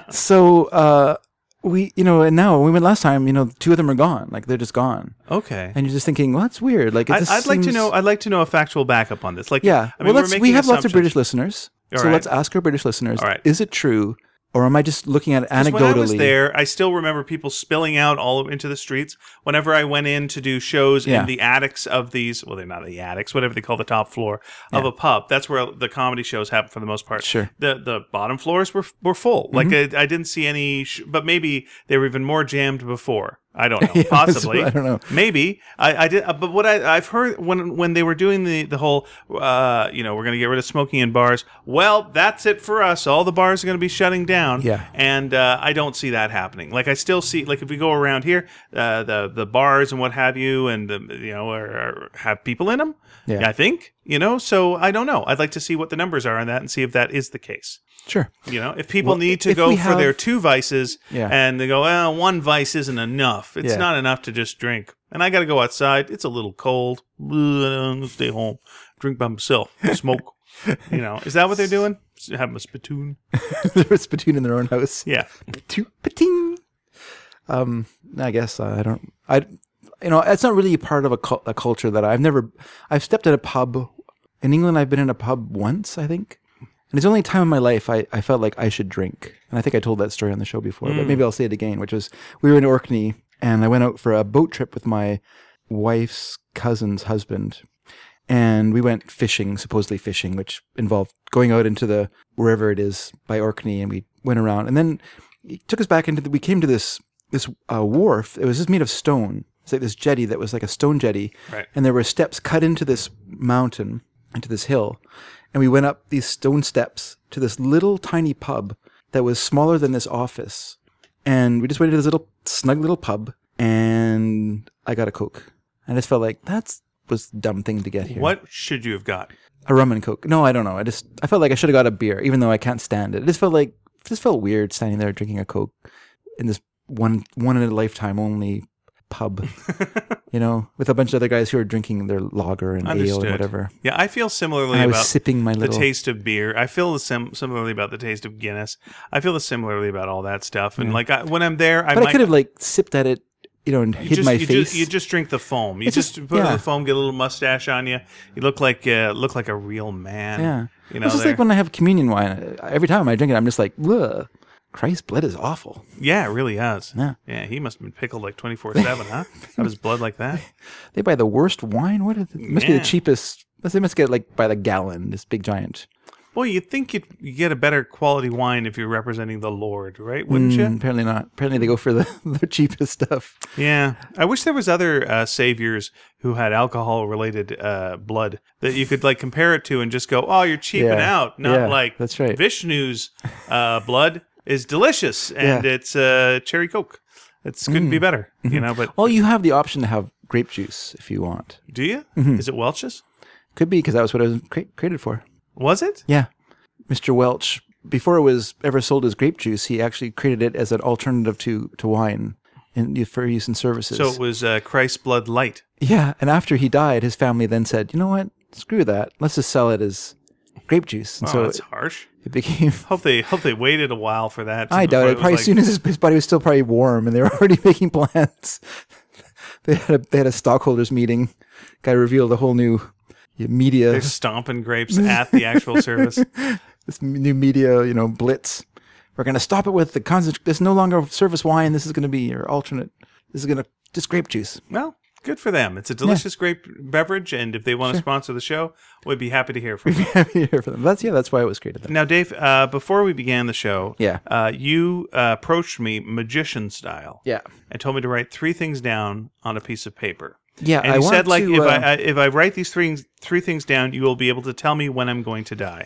so uh, we, you know, and now when we went last time, you know, two of them are gone. Like they're just gone. Okay. And you're just thinking, well, that's weird. Like, it I, just I'd like to seems- know. I'd like to know a factual backup on this. Like, Yeah. I mean, well, we're let's, we making have lots of assumptions. British listeners, All so right. let's ask our British listeners: All right. is it true, or am I just looking at it anecdotally? When I was there, I still remember people spilling out all into the streets. Whenever I went in to do shows Yeah. in the attics of these, well, they're not the attics, whatever they call the top floor of Yeah. a pub. That's where the comedy shows happen for the most part. Sure. The the bottom floors were were full. Mm-hmm. Like I, I didn't see any, sh- but maybe they were even more jammed before. I don't know. Yeah, Possibly. I don't know. Maybe. I, I did. uh, But what I, I've heard when when they were doing the the whole, uh, you know, we're going to get rid of smoking in bars. Well, that's it for us. All the bars are going to be shutting down. Yeah. And uh, I don't see that happening. Like I still see, like if we go around here, uh, the the bars and what have you, and the, you know, are, are, have people in them. Yeah. I think, you know. So I don't know. I'd like to see what the numbers are on that and see if that is the case. Sure. You know, if people Well, need to if go we for have- their two vices Yeah. and they go, well, one vice isn't enough. It's Yeah. not enough to just drink. And I got to go outside. It's a little cold. Ugh, I'm gonna stay home. Drink by myself. Smoke. You know, is that what they're doing? Have a spittoon? There's a spittoon in their own house. Yeah. Spittoon, pating. Um, I guess uh, I don't. I, you know, it's not really part of a, cul- a culture that I've never. I've stepped at a pub in England. I've been in a pub once, I think, and it's the only time in my life I, I felt like I should drink. And I think I told that story on the show before, but maybe I'll say it again. Which was we were in Orkney, and I went out for a boat trip with my wife's cousin's husband. And we went fishing, supposedly fishing, which involved going out into the wherever it is by Orkney, and we went around. And then he took us back into the, we came to this this uh, wharf. It was just made of stone. It's like this jetty that was like a stone jetty, Right. and there were steps cut into this mountain, into this hill, and we went up these stone steps to this little tiny pub that was smaller than this office, and we just went into this little snug little pub, and I got a Coke, and I just felt like that's was the dumb thing to get here. What should you have got? A rum and Coke. No, I don't know. I just I felt like I should have got a beer, even though I can't stand it. It just felt like it just felt weird standing there drinking a Coke in this one one in a lifetime only pub. You know, with a bunch of other guys who are drinking their lager and ale Understood. and whatever. Yeah, I feel similarly And I was about sipping my the little taste of beer. I feel the sim- similarly about the taste of Guinness. I feel the similarly about all that stuff. And like I, when I'm there, I But might I could have like sipped at it, you know, and you hid just, my you face. Just, you just drink the foam. You It's just, just- put in yeah. the foam, get a little mustache on you. You look like uh, look like a real man. yeah. You know, it's just there. like when I have communion wine. Every time I drink it, I'm just like, ugh, Christ's blood is awful. Yeah, it really has. Yeah. Yeah, he must have been pickled like twenty-four seven, huh? Have his blood like that? They buy the worst wine. What? Is it? it must be Yeah. the cheapest. They must get like by the gallon. This big giant. Well, you'd think you'd you get a better quality wine if you're representing the Lord, right? Wouldn't Mm, you? apparently not. Apparently they go for the, the cheapest stuff. Yeah. I wish there was other uh, saviors who had alcohol-related uh, blood that you could like compare it to and just go, oh, you're cheaping Yeah. out. Not Yeah, like that's right. Vishnu's uh, blood is delicious and Yeah. Mm. it's uh, cherry Coke. It couldn't be better, you know, but Well, you have the option to have grape juice if you want. do you? Mm-hmm. Is it Welch's? Could be because that was what it was cre- created for. Was it? Yeah. Mister Welch, before it was ever sold as grape juice, he actually created it as an alternative to, to wine in, for use in services. So it was uh, Christ's blood light. Yeah, and after he died, his family then said, you know what? Screw that. Let's just sell it as grape juice. And Oh, so that's it, harsh. it became... Hope they hope they waited a while for that. I doubt before it. was Probably like- as soon as his, his body was still probably warm and they were already making plans. they, had a, they had a stockholders meeting. Guy revealed a whole new media... They're stomping grapes at the actual service. this new media, you know, blitz. We're going to stop it with the concentration. This is no longer service wine. This is going to be your alternate. This is going to just grape juice. Well, good for them. It's a delicious grape beverage, and if they want to sponsor the show, we'd be happy to hear from them. Happy to hear from them. That's yeah. That's why it was created. Then. Now, Dave, uh, before we began the show, Yeah. uh, you uh, approached me magician style, Yeah. and told me to write three things down on a piece of paper. Yeah. And I you want said, like, to, if uh, I, I if I write these three three things down, you will be able to tell me when I'm going to die.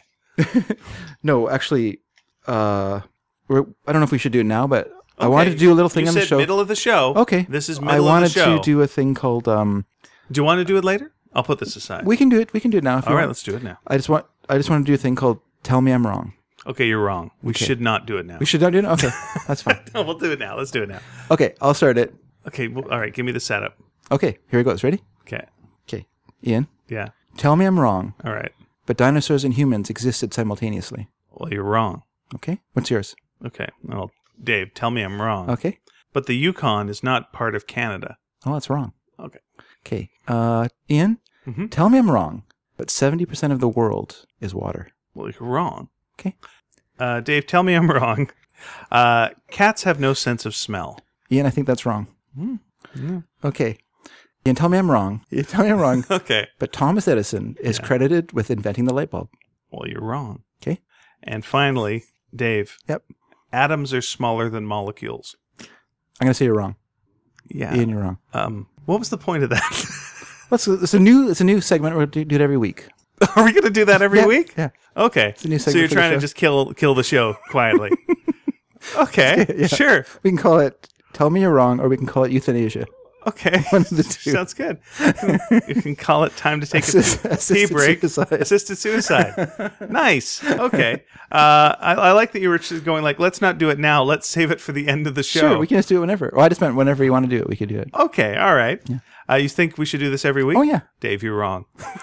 no, actually, uh, we're, I don't know if we should do it now, but I Okay. wanted to do a little thing you on said the show. middle of the show. Okay. This is I middle wanted of the show. to do a thing called. Um, Do you want to do it later? I'll put this aside. we can do it. We can do it now. If you All right, want. let's do it now. I just want. I just want to do a thing called "Tell Me I'm Wrong." Okay, you're wrong. We should not do it now. We should not do it. Okay, that's fine. No, we'll do it now. Let's do it now. Okay, I'll start it. Okay, well, all right, give me the setup. Okay, here it goes. Ready? Okay. Okay, Ian. Yeah. Tell me I'm wrong, All right. but dinosaurs and humans existed simultaneously. Well, you're wrong. Okay, what's yours? Okay. Well, Dave, tell me I'm wrong. Okay. But the Yukon is not part of Canada. Oh, that's wrong. Okay. Okay. Uh, Ian, Mhm. tell me I'm wrong, but seventy percent of the world is water. Well, you're wrong. Okay. Uh, Dave, tell me I'm wrong. Uh, cats have no sense of smell. Ian, I think that's wrong. Mm, yeah. Okay. Ian, tell me I'm wrong. Ian, tell me I'm wrong, Okay. but Thomas Edison is Yeah. credited with inventing the light bulb. Well, you're wrong. Okay. And finally, Dave. Yep. Atoms are smaller than molecules. I'm going to say you're wrong. Yeah. Ian, you're wrong. Um, what was the point of that? Let's, it's a new it's a new segment. We'll do, do it every week. Are we going to do that every Yeah, week? yeah. Okay. a new So segment you're for the trying to show. just kill kill the show quietly. Okay. Yeah. Sure. We can call it "Tell Me You're Wrong," or we can call it euthanasia. Okay. One of the two. Sounds good. You can, you can call it time to take Assist- a pee assisted break. suicide. Assisted suicide. Nice. Okay. Uh, I, I like that you were just going like, let's not do it now. Let's save it for the end of the show. Sure, we can just do it whenever. Well, I just meant whenever you want to do it, we could do it. Okay. All right. Uh, you think we should do this every week? Oh yeah. Dave, you're wrong.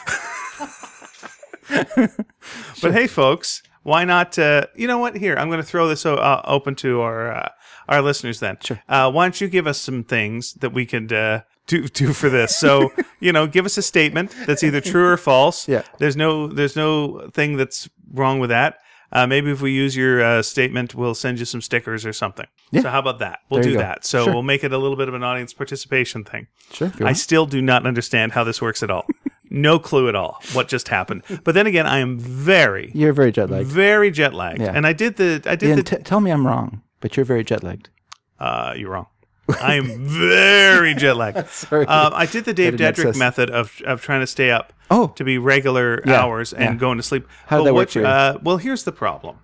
But hey, folks, why not? Uh, you know what? Here, I'm going to throw this o- uh, open to our uh, our listeners. Then, Sure. Uh, why don't you give us some things that we could uh, do do for this? So, you know, give us a statement that's either true or false. Yeah. There's no there's no thing that's wrong with that. Uh, maybe if we use your uh, statement, we'll send you some stickers or something. Yeah. So how about that? We'll There do you go. that. So Sure. we'll make it a little bit of an audience participation thing. Sure. If you I want. still do not understand how this works at all. No clue at all what just happened. But then again, I am very, You're very jet lagged. very jet lagged. Yeah. And I did the, I did Ian, the, t- tell me I'm wrong, but you're very jet lagged. uh, you're wrong. I am very jet lagged. Sorry. Um, I did the Dave That didn't Dedrick access- method of of trying to stay up Oh. to be regular Yeah, hours and yeah. going to sleep. How did But that work what- for you? Uh, well, here's the problem.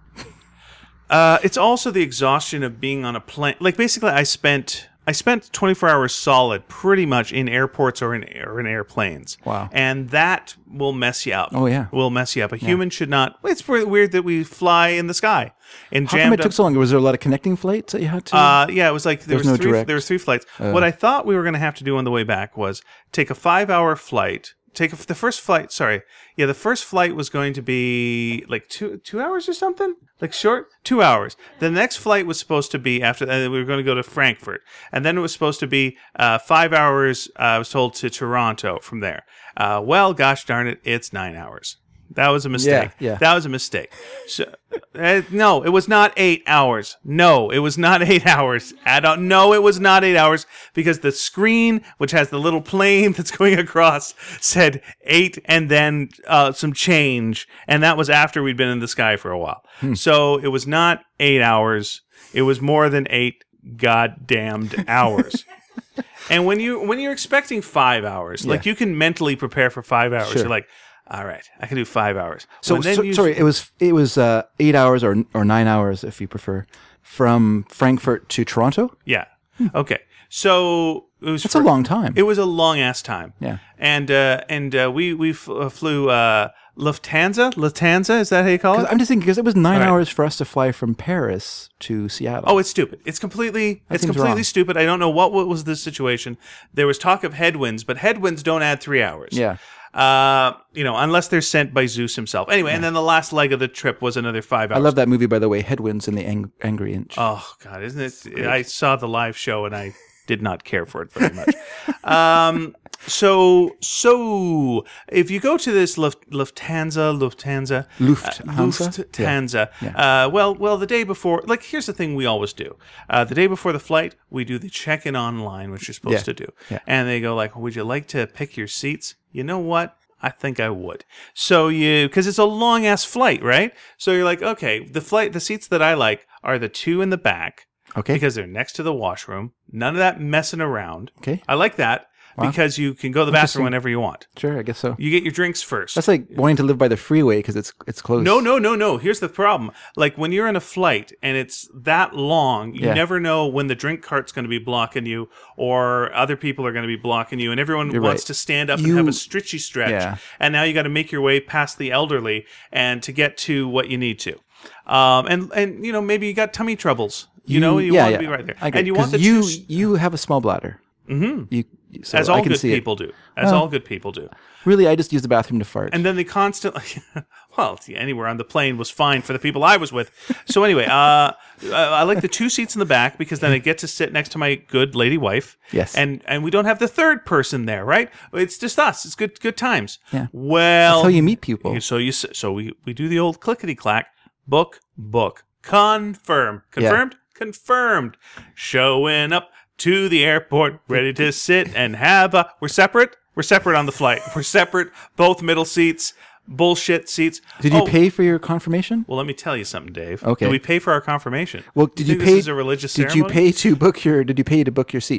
Uh, it's also the exhaustion of being on a plane. Like basically, I spent I spent twenty-four hours solid, pretty much in airports or in or in airplanes. Wow. And that will mess you up. Oh, yeah. will mess you up. A human should not. It's really weird that we fly in the sky and How come jammed it took up. so long? Was there a lot of connecting flights that you had to? Uh, yeah, it was like there There's was no three. direct. There was three flights. what I thought we were going to have to do on the way back was take a five-hour flight. Take a, the first flight. Sorry, yeah, the first flight was going to be like two two hours or something, like short two hours. The next flight was supposed to be after, and we were going to go to Frankfurt, and then it was supposed to be uh, five hours. Uh, I was told to Toronto from there. Uh, well, gosh darn it, it's nine hours. That was a mistake. Yeah, yeah. That was a mistake. So, uh, no, it was not eight hours. No, it was not eight hours. I don't. No, it was not eight hours because the screen, which has the little plane that's going across, said eight and then uh, some change, and that was after we'd been in the sky for a while. Hmm. So it was not eight hours. It was more than eight goddamned hours. And when you when you're expecting five hours, like you can mentally prepare for five hours. Sure. You're like, all right, I can do five hours. so, When then so- you- sorry, it was it was uh, eight hours or or nine hours if you prefer, from Frankfurt to Toronto. Yeah. Okay. So it was. That's a long time. It was a long ass time. Yeah. And uh, and uh, we we f- uh, flew uh, Lufthansa. Lufthansa, is that how you call it? I'm just thinking because it was nine All right. hours for us to fly from Paris to Seattle. Oh, it's stupid. It's completely it's seems completely wrong. stupid. I don't know what, what was the situation. There was talk of headwinds, but headwinds don't add three hours. Yeah. Uh, you know, unless they're sent by Zeus himself. Anyway, and then the last leg of the trip was another five hours. I love that movie, by the way, Headwinds and the Ang- Angry Inch. Oh God, isn't it? I saw the live show and I did not care for it very much. um, so, so if you go to this Luft, Lufthansa, Lufthansa, Lufthansa? uh, Lufthansa, uh, well, well, the day before, like, here's the thing we always do: uh, the day before the flight, we do the check-in online, which you're supposed Yeah. to do, Yeah. and they go like, "Would you like to pick your seats?" You know what? I think I would. So you, because it's a long ass flight, right? So you're like, okay, the flight, the seats that I like are the two in the back. Okay. Because they're next to the washroom. None of that messing around. Okay. I like that because you can go to the bathroom whenever you want. Sure, I guess so. You get your drinks first. That's like wanting to live by the freeway because it's it's close. no, no, no, no. Here's the problem. Like when you're in a flight and it's that long, you Yeah. never know when the drink cart's going to be blocking you or other people are going to be blocking you and everyone You're wants right. to stand up You- and have a stretchy stretch. Yeah. And now you got to make your way past the elderly and to get to what you need to. Um, and, and, you know, maybe you got tummy troubles. You, know, you yeah, want yeah. to be right there. I get and it, you want 'cause the you two- you have a small bladder. Mm-hmm. You so as I all can good see people it. do. As Well- all good people do. Really, I just use the bathroom to fart. And then they constantly, well, anywhere on the plane was fine for the people I was with. So anyway, uh, I like the two seats in the back because then I get to sit next to my good lady wife. Yes. And and we don't have the third person there, right? It's just us. It's good good times. Yeah. Well, That's how you meet people. So you s- so we we do the old clickety clack, book book, confirm, confirmed, confirmed, showing up to the airport, ready to sit and have a. We're separate. We're separate on the flight. We're separate. Both middle seats. Bullshit seats. Did you Oh, pay for your confirmation? Well, let me tell you something, Dave. Okay. Did we pay for our confirmation? Well, did you, think pay? This is a religious did ceremony? you pay to book your? Did you pay to book your seats?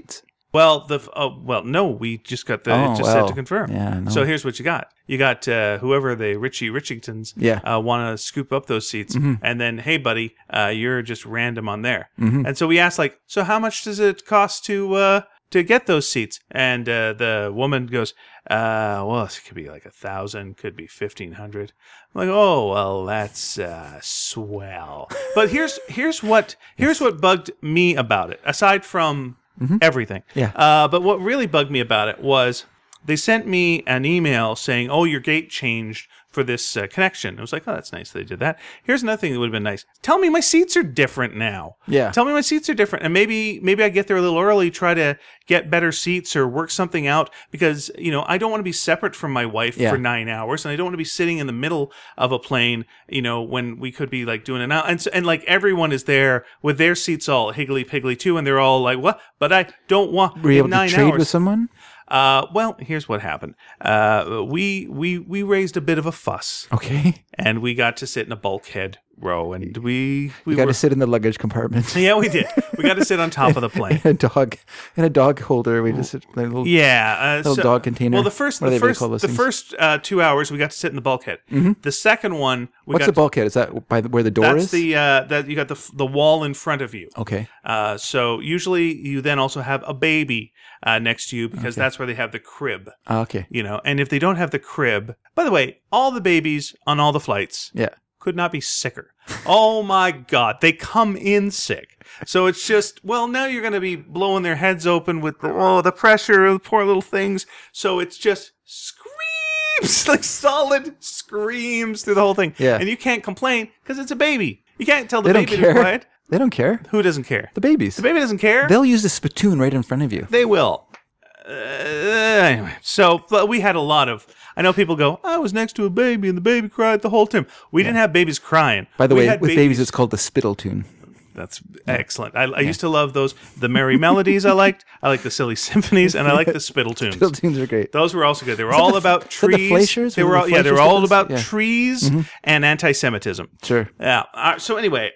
Well, the uh, well, no, we just got the Oh, it just well, said to confirm. yeah, no. So here's what you got. You got uh, whoever the Richie Richingtons Yeah. uh, want to scoop up those seats, and then hey, buddy, uh, you're just random on there. Mm-hmm. And so we asked like, so how much does it cost to uh, to get those seats? And uh, the woman goes, uh, well, it could be like a thousand, could be fifteen hundred. I'm like, oh well, that's uh, swell. But here's here's what here's what bugged me about it, aside from everything. Yeah. Uh, but what really bugged me about it was they sent me an email saying, oh, your gate changed for this uh, connection. It was like, oh, that's nice they did that. Here's another thing that would have been nice. Tell me my seats are different now. Yeah. Tell me my seats are different. And maybe maybe I get there a little early, try to get better seats or work something out because, you know, I don't want to be separate from my wife Yeah. for nine hours. And I don't want to be sitting in the middle of a plane, you know, when we could be like doing it now. And, so, and like everyone is there with their seats all higgly-piggly too. And they're all like, what? But I don't want Were you able to nine trade hours. with someone? Uh, well, here's what happened. Uh, we we we raised a bit of a fuss, Okay. and we got to sit in a bulkhead row, and we we You got were to sit in the luggage compartment. yeah we did. We got to sit on top of the plane. a dog in a dog holder. We just sit like a little. Yeah, uh, Little so- dog container. Well, the first What the do they first call those the things? first uh, two hours we got to sit in the bulkhead. The second one we What's got the bulkhead? Is that by the, where the door that's is? the uh, that you got the f- the wall in front of you. Okay. Uh, so usually you then also have a baby uh, next to you because that's where they have the crib. Ah, okay. You know, and if they don't have the crib, by the way, all the babies on all the flights Yeah. could not be sicker. Oh my God, they come in sick. So it's just, well, now you're going to be blowing their heads open with the, oh, the pressure of the poor little things. So it's just screams, like solid screams through the whole thing. Yeah. And you can't complain because it's a baby. You can't tell the They don't baby to care. be quiet. They don't care. Who doesn't care? The babies. The baby doesn't care. They'll use the spittoon right in front of you. They will. Uh, anyway, so but we had a lot of. I know people go, I was next to a baby and the baby cried the whole time. We didn't have babies crying. By the We way, had with babies, it's called the spittle tune. That's excellent. I, I used to love those. The merry melodies I liked. I like the silly symphonies, and I like the spittle tunes. Spittle tunes are great. Those were also good. They were that all the- about is that the trees. Fleischers? They Was were it all, the yeah, they were Fleischers all did this? about Yeah. trees and anti-Semitism. Sure. Yeah. Uh, so anyway,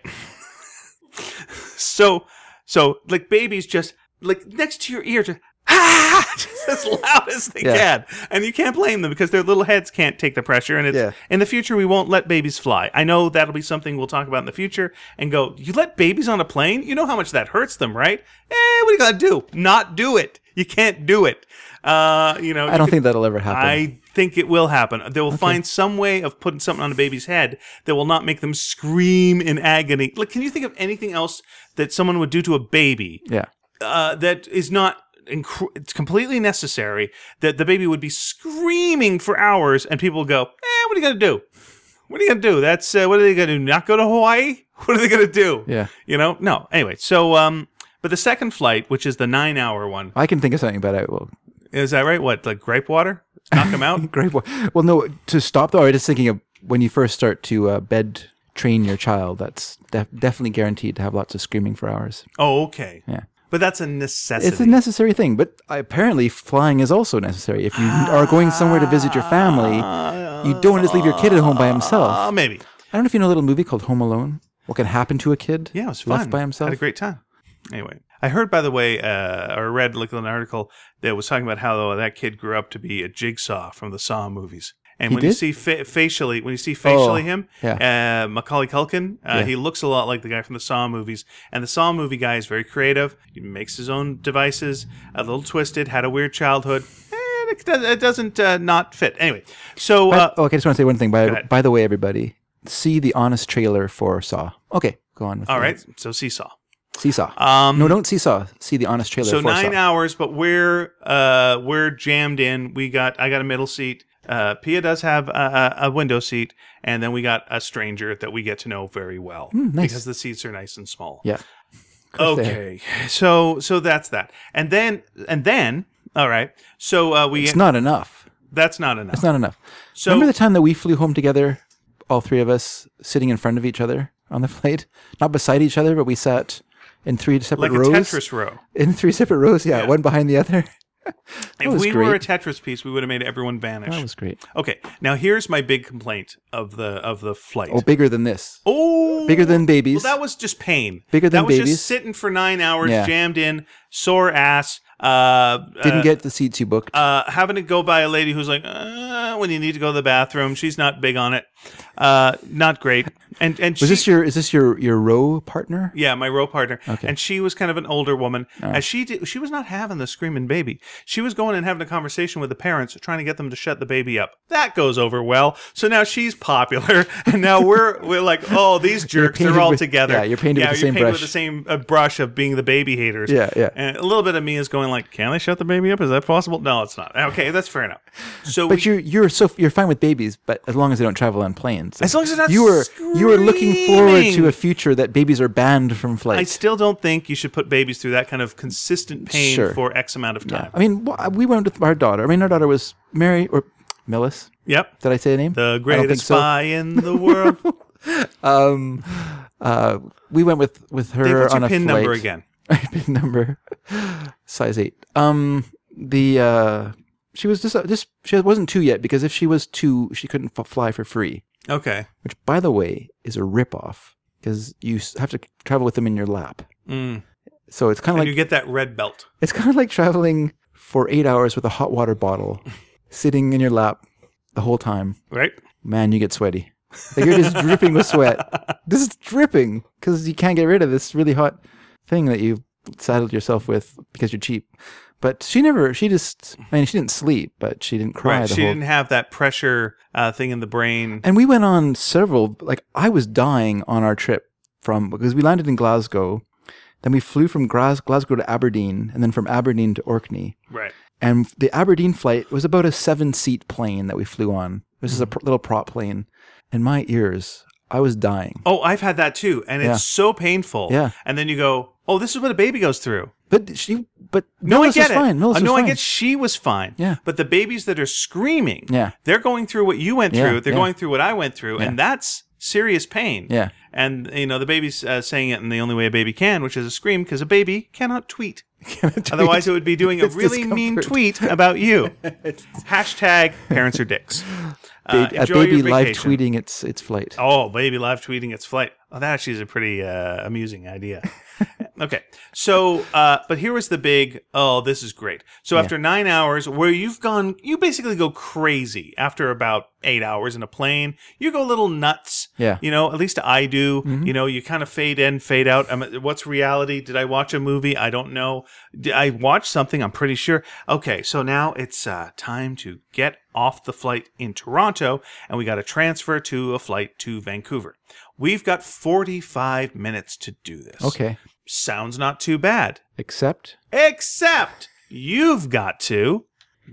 so so like babies just like next to your ear, just ah, just as loud as they Yeah. can, and you can't blame them because their little heads can't take the pressure. And it's Yeah. in the future we won't let babies fly. I know that'll be something we'll talk about in the future. And go, you let babies on a plane? You know how much that hurts them, right? Eh, what are you gonna do? Not do it. You can't do it. Uh, you know. I don't think that'll ever happen. I think it will happen. They will find some way of putting something on a baby's head that will not make them scream in agony. Like, can you think of anything else that someone would do to a baby yeah. uh, that is not inc- it's completely necessary, that the baby would be screaming for hours and people would go, eh, what are you going to do? What are you going to do? That's, uh, what are they going to do? Not go to Hawaii? What are they going to do? Yeah. You know? No. Anyway, so, um, but the second flight, which is the nine hour one, I can think of something, but I will. is that right? What, like grape water? Knock them out? Great. Well, no, to stop though, I was just thinking of when you first start to uh, bed train your child, that's def- definitely guaranteed to have lots of screaming for hours. Oh, okay. Yeah. But that's a necessity. It's a necessary thing, but apparently flying is also necessary. If you are going somewhere to visit your family, you don't just leave your kid at home by Uh, himself. maybe. I don't know if you know a little movie called Home Alone. What can happen to a kid Yeah, it was fun. left by himself? Had a great time. Anyway, I heard, by the way, uh, or read like an article that was talking about how uh, that kid grew up to be a jigsaw from the Saw movies. And He when you did? see fa- facially, when you see facially Oh, him, yeah. uh, Macaulay Culkin, uh, Yeah. he looks a lot like the guy from the Saw movies. And the Saw movie guy is very creative. He makes his own devices, a little twisted, had a weird childhood. And it, does- it doesn't uh, not fit. Anyway, so By- uh, oh, okay, I just want to say one thing. Go By, ahead. by the way, everybody, see the honest trailer for Saw. Okay, go on with all the- right, so Seesaw. Seesaw. Um, no, don't Seesaw. See the honest trailer So for nine Saw. hours, but we're uh we're jammed in. We got I got a middle seat. Uh, Pia does have a, a a window seat, and then we got a stranger that we get to know very well nice. because the seats are nice and small. Yeah. Of course they are. Okay, so so that's that, and then and then all right. So uh, we It's not enough. that's not enough. It's not enough. So- Remember the time that we flew home together, all three of us sitting in front of each other on the flight? Not beside each other, but we sat in three separate like a rows. Tetris row. In three separate rows, yeah, Yeah. one behind the other. If was we were a great. Tetris piece, we would have made everyone vanish. That was great. Okay, now here's my big complaint of the of the flight. Oh, bigger than this. Oh, Bigger than babies. Well, that was just pain. Bigger than that was babies. just sitting for nine hours, Yeah. jammed in, sore ass. Uh, Didn't uh, get the seats you booked. uh, having to go by a lady who's like, uh, when you need to go to the bathroom, she's not big on it. Uh, not great. And and was she, this your is this your your row partner? yeah, my row partner, Okay. and she was kind of an older woman. As she did, she was not having the screaming baby. She was going and having a conversation with the parents, trying to get them to shut the baby up. That goes over well. So now she's popular, and now we're we're like, oh, these jerks, painted they're all with- together. yeah, you're painted with the you're same painted brush. with the same uh, brush of being the baby haters. Yeah, yeah. And a little bit of me is going like, can they shut the baby up? Is that possible? No, it's not. Okay, that's fair enough. So But we, you're you're so you're fine with babies, but as long as they don't travel on planes. As long as they're not you were you were looking forward to screaming. a future that babies are banned from I flights. still don't think you should put babies through that kind of consistent pain Sure. for X amount of time. I mean, wh- we went with our daughter. I mean, our daughter was Mary or Millis. Yep. Did I say the name? The I don't think greatest so. spy in the world. Um, uh, we went with with her Dave, what's on your a pin flight. number again? Pin number, size eight. Um, the uh, she was just just she wasn't two yet because if she was two, she couldn't f- fly for free. Okay. Which, by the way, is a ripoff because you s- have to travel with them in your lap. Mm. So it's kind of And like you get that red belt. it's kind of like traveling for eight hours with a hot water bottle, sitting in your lap the whole time. Right? Man, you get sweaty. Like you're just dripping with sweat. This is dripping because you can't get rid of this really hot thing that you saddled yourself with because you're cheap. But she never, she just, I mean, she didn't sleep, but she didn't cry Right. the She whole didn't have that pressure uh, thing in the brain. And we went on several, like I was dying on our trip from, because we landed in Glasgow, then we flew from Glas- Glasgow to Aberdeen, and then from Aberdeen to Orkney. Right. And the Aberdeen flight was about a seven-seat plane that we flew on. This is a pr- little prop plane. And my ears, I was dying. Oh, I've had that too. And it's Yeah. so painful. Yeah. And then you go, oh, this is what a baby goes through. But she, but No, Millis I get was it. fine. Millis Uh, no, was I fine. get she was fine. Yeah. But the babies that are screaming, Yeah. they're going through what you went Yeah, through. They're yeah. going through what I went through. And that's serious pain. Yeah. And, you know, the baby's uh, saying it in the only way a baby can, which is a scream, because a baby cannot tweet. Otherwise, it would be doing a It's really mean discomfort. tweet about you. Hashtag parents are dicks. Uh, Ba- a enjoy baby your live vacation. tweeting its its flight. Oh, baby live tweeting its flight. Oh, that actually is a pretty uh, amusing idea. Okay. So, uh, but here was the big, oh, this is great. So after nine hours where you've gone, you basically go crazy after about eight hours in a plane. You go a little nuts. Yeah. You know, at least I do. You know, you kind of fade in, fade out. I mean, what's reality? Did I watch a movie? I don't know. Did I watch something? I'm pretty sure. Okay. So now it's uh, time to get off the flight in Toronto and we got to transfer to a flight to Vancouver. We've got forty-five minutes to do this. Okay. Sounds not too bad. Except, Except you've got to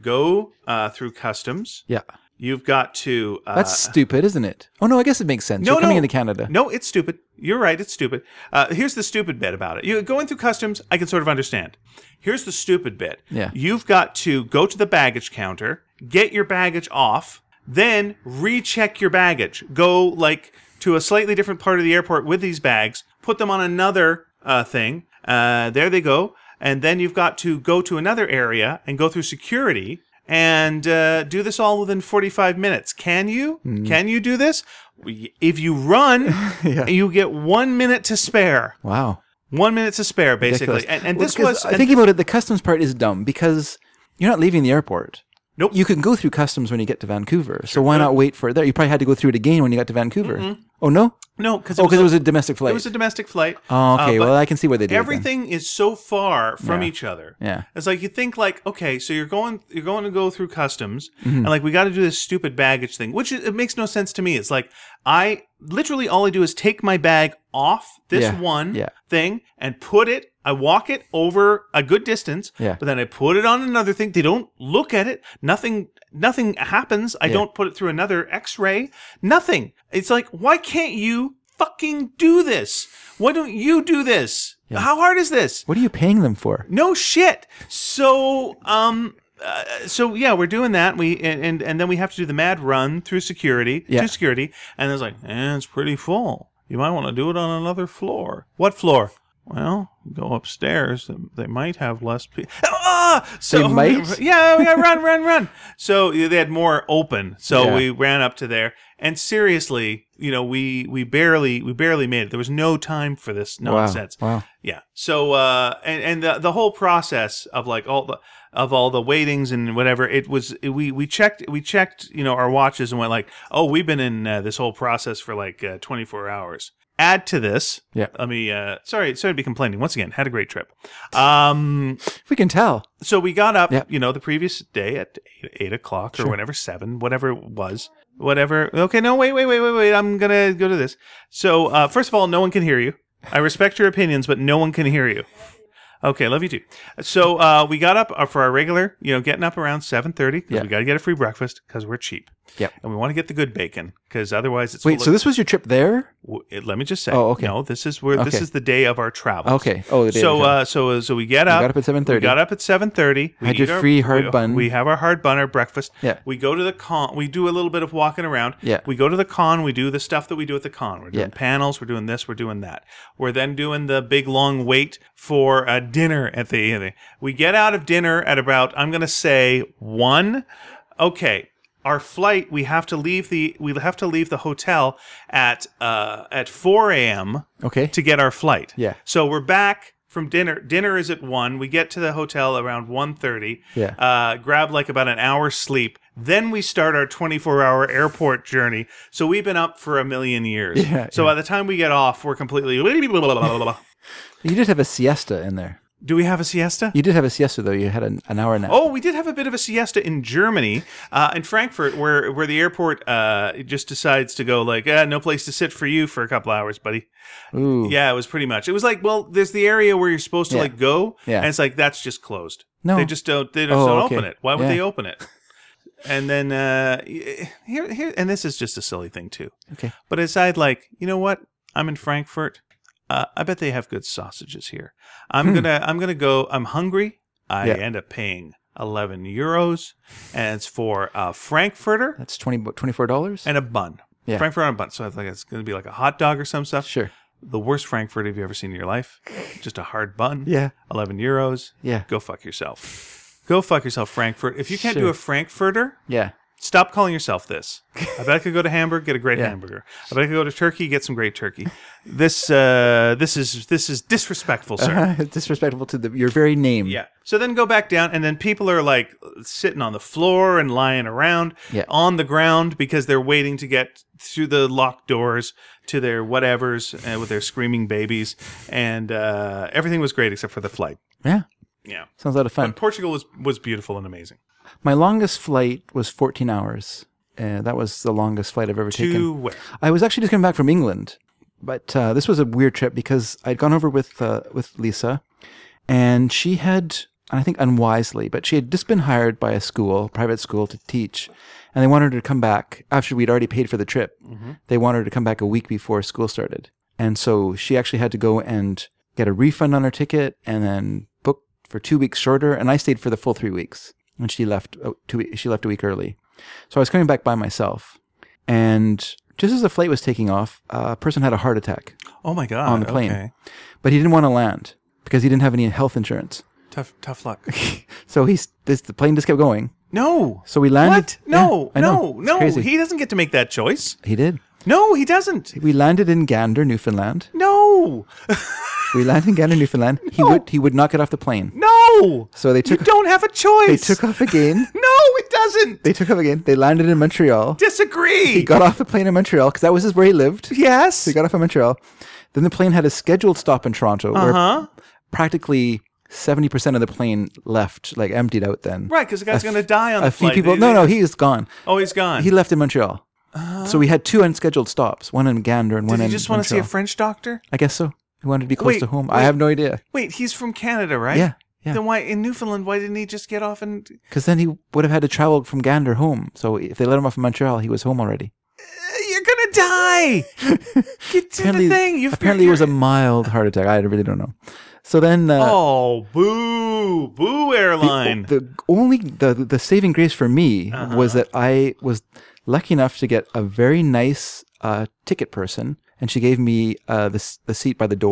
go uh, through customs. yeah. You've got to. Uh, That's stupid, isn't it? Oh, no, I guess it makes sense. no, You're coming no. into Canada. No, it's stupid. You're right. It's stupid. Uh, here's the stupid bit about it. You going through customs, I can sort of understand. Here's the stupid bit. Yeah. You've got to go to the baggage counter, get your baggage off, then recheck your baggage. Go like to a slightly different part of the airport with these bags, put them on another uh, thing. Uh, there they go. And then you've got to go to another area and go through security and uh, do this all within forty-five minutes. Can you? Mm. Can you do this? If you run, Yeah. you get one minute to spare. Wow. One minute to spare, basically. Ridiculous. And, and Well, this 'cause was... I and- thinking about it, the customs part is dumb because you're not leaving the airport. Nope. You can go through customs when you get to Vancouver. So why not wait for it there? You probably had to go through it again when you got to Vancouver. Oh, no? no, because Oh, because it was a domestic flight. It was a domestic flight. oh, okay. Uh, but well, I can see why they did everything is so far from Yeah. each other. Yeah. It's like you think like, okay, so you're going you're going to go through customs Mm-hmm. and like we got to do this stupid baggage thing, which is, it makes no sense to me. It's like I literally all I do is take my bag off this Yeah. one Yeah. thing and put it I walk it over a good distance, Yeah. but then I put it on another thing. They don't look at it. Nothing nothing happens. I Yeah. don't put it through another x-ray. Nothing. It's like, why can't you fucking do this? Why don't you do this? How hard is this? What are you paying them for? No shit. So, um, uh, so yeah, we're doing that. We and, and and then we have to do the mad run through security Yeah. to security, and it's like, eh, it's pretty full. You might want to do it on another floor. What floor? Well, go upstairs. They might have less people. Ah! So, They might? Yeah, yeah, run, run, run. So they had more open. So Yeah. we ran up to there. And seriously, you know, we we barely we barely made it. There was no time for this nonsense. Wow. Wow. Yeah. So uh, and and the the whole process of like all the of all the waitings and whatever, it was it, we we checked we checked you know our watches and went like, oh, we've been in uh, this whole process for like uh, twenty-four hours. Add to this, Yeah. Let me. Uh, sorry, sorry to be complaining. Once again, had a great trip. Um, We can tell. so we got up, Yeah. you know, the previous day at eight, eight o'clock or Sure. whenever, seven, whatever it was, whatever. Okay, no, wait, wait, wait, wait, wait. I'm gonna go to this. So, uh, first of all, no one can hear you. I respect your opinions, but no one can hear you. Okay, love you too. So uh, we got up uh, for our regular, you know, getting up around seven thirty because Yeah. we got to get a free breakfast because we're cheap. Yep. And we want to get the good bacon because otherwise it's Wait, full so of- this was your trip there? W- it- let me just say. Oh, okay. No, this is where this Okay. is the day of our travels. Okay. Oh, the day So, of the uh, so, uh, so we get up. got up at seven thirty. We got up at seven thirty. We Had your eat our- free hard we, bun. We have our hard bun, our breakfast. Yeah. We go to the con. We do a little bit of walking around. Yeah. We go to the con. We do the stuff that we do at the con. We're doing Yeah. panels. We're doing this. We're doing that. We're then doing the big long wait for uh, dinner at the. the- We get out of dinner at about, I'm going to say one. Okay. Our flight, we have to leave the we have to leave the hotel at uh, at four a.m. Okay. to get our flight. Yeah. So we're back from dinner. Dinner is at one. We get to the hotel around one thirty. Yeah. Uh, grab like about an hour's sleep. Then we start our twenty-four hour airport journey. So we've been up for a million years. Yeah, so yeah. by the time we get off, we're completely. You did have a siesta in there. Do we have a siesta? You did have a siesta, though. You had an, an hour nap. Oh, we did have a bit of a siesta in Germany, uh, in Frankfurt, where where the airport uh, just decides to go like, eh, no place to sit for you for a couple hours, buddy. Ooh. Yeah, it was pretty much. It was like, well, there's the area where you're supposed to Yeah. like go, Yeah. and it's like that's just closed. No. They just don't. They just Oh, don't okay. open it. Why would Yeah. they open it? And then uh, here, here, and this is just a silly thing too. Okay. But aside, like, you know what? I'm in Frankfurt. Uh, I bet they have good sausages here. I'm Hmm. gonna, I'm gonna go. I'm hungry. I Yeah. end up paying eleven euros, and it's for a Frankfurter That's twenty, twenty-four dollars? and a bun. Yeah. Frankfurter and a bun. So I think it's gonna be like a hot dog or some stuff. Sure. The worst Frankfurt have you ever seen in your life? Just a hard bun. Yeah. eleven euros. Yeah. Go fuck yourself. Go fuck yourself, Frankfurt. If you can't do Sure. a Frankfurter, Yeah. stop calling yourself this. I bet I could go to Hamburg, get a great Yeah. hamburger. I bet I could go to Turkey, get some great turkey. This uh, this is this is disrespectful, sir. Uh, it's disrespectful to the, your very name. Yeah. So then go back down, and then people are like sitting on the floor and lying around Yeah. on the ground because they're waiting to get through the locked doors to their whatevers uh, with their screaming babies. And uh, everything was great except for the flight. Yeah. Yeah. Sounds a lot of fun. But Portugal was, was beautiful and amazing. My longest flight was fourteen hours. Uh, that was the longest flight I've ever taken. To where? I was actually just coming back from England, but uh, this was a weird trip because I'd gone over with uh, with Lisa, and she had, I think unwisely, but she had just been hired by a school, private school, to teach, and they wanted her to come back after we'd already paid for the trip. Mm-hmm. They wanted her to come back a week before school started, and so she actually had to go and get a refund on her ticket, and then book for two weeks shorter. And I stayed for the full three weeks, and she left uh, two. we- She left a week early. So I was coming back by myself, and just as the flight was taking off, a person had a heart attack, Oh my God. On the plane. Okay. but he didn't want to land because he didn't have any health insurance. Tough, tough luck. So he's this, the plane just kept going. No. So we landed. What? No, Yeah, I know. no, It's no. crazy. He doesn't get to make that choice. He did. No, he doesn't. We landed in Gander, Newfoundland. No. We landed in Gander, Newfoundland. He would he would not get off the plane. No. So they You took don't have a choice. they took off again. No, it doesn't. They took off again. They landed in Montreal. Disagree. He got off the plane in Montreal because that was his where he lived. Yes. So he got off in Montreal. Then the plane had a scheduled stop in Toronto, Uh where huh. practically seventy percent of the plane left, like emptied out then. Right, because the guy's A f- going to die on the A few flight. people. They- No, they- no, he is gone. Oh, he's gone. He left in Montreal. So we had two unscheduled stops, one in Gander and Did one he in just want to see a Montreal. French doctor? I guess so. He wanted to be close Wait, to home. I wait. have no idea. Wait, he's from Canada, right? Yeah, yeah. Then why in Newfoundland? Why didn't he just get off and? Because then he would have had to travel from Gander home. So if they let him off in Montreal, he was home already. Uh, You're gonna die. Get to apparently, the thing. You've, apparently it was a you're- mild heart attack. I really don't know. So then, uh, Oh, boo, boo, airline. the only the the saving grace for me Uh-huh. was that I was lucky enough to get a very nice uh, ticket person, and she gave me uh, the s- the seat by the door.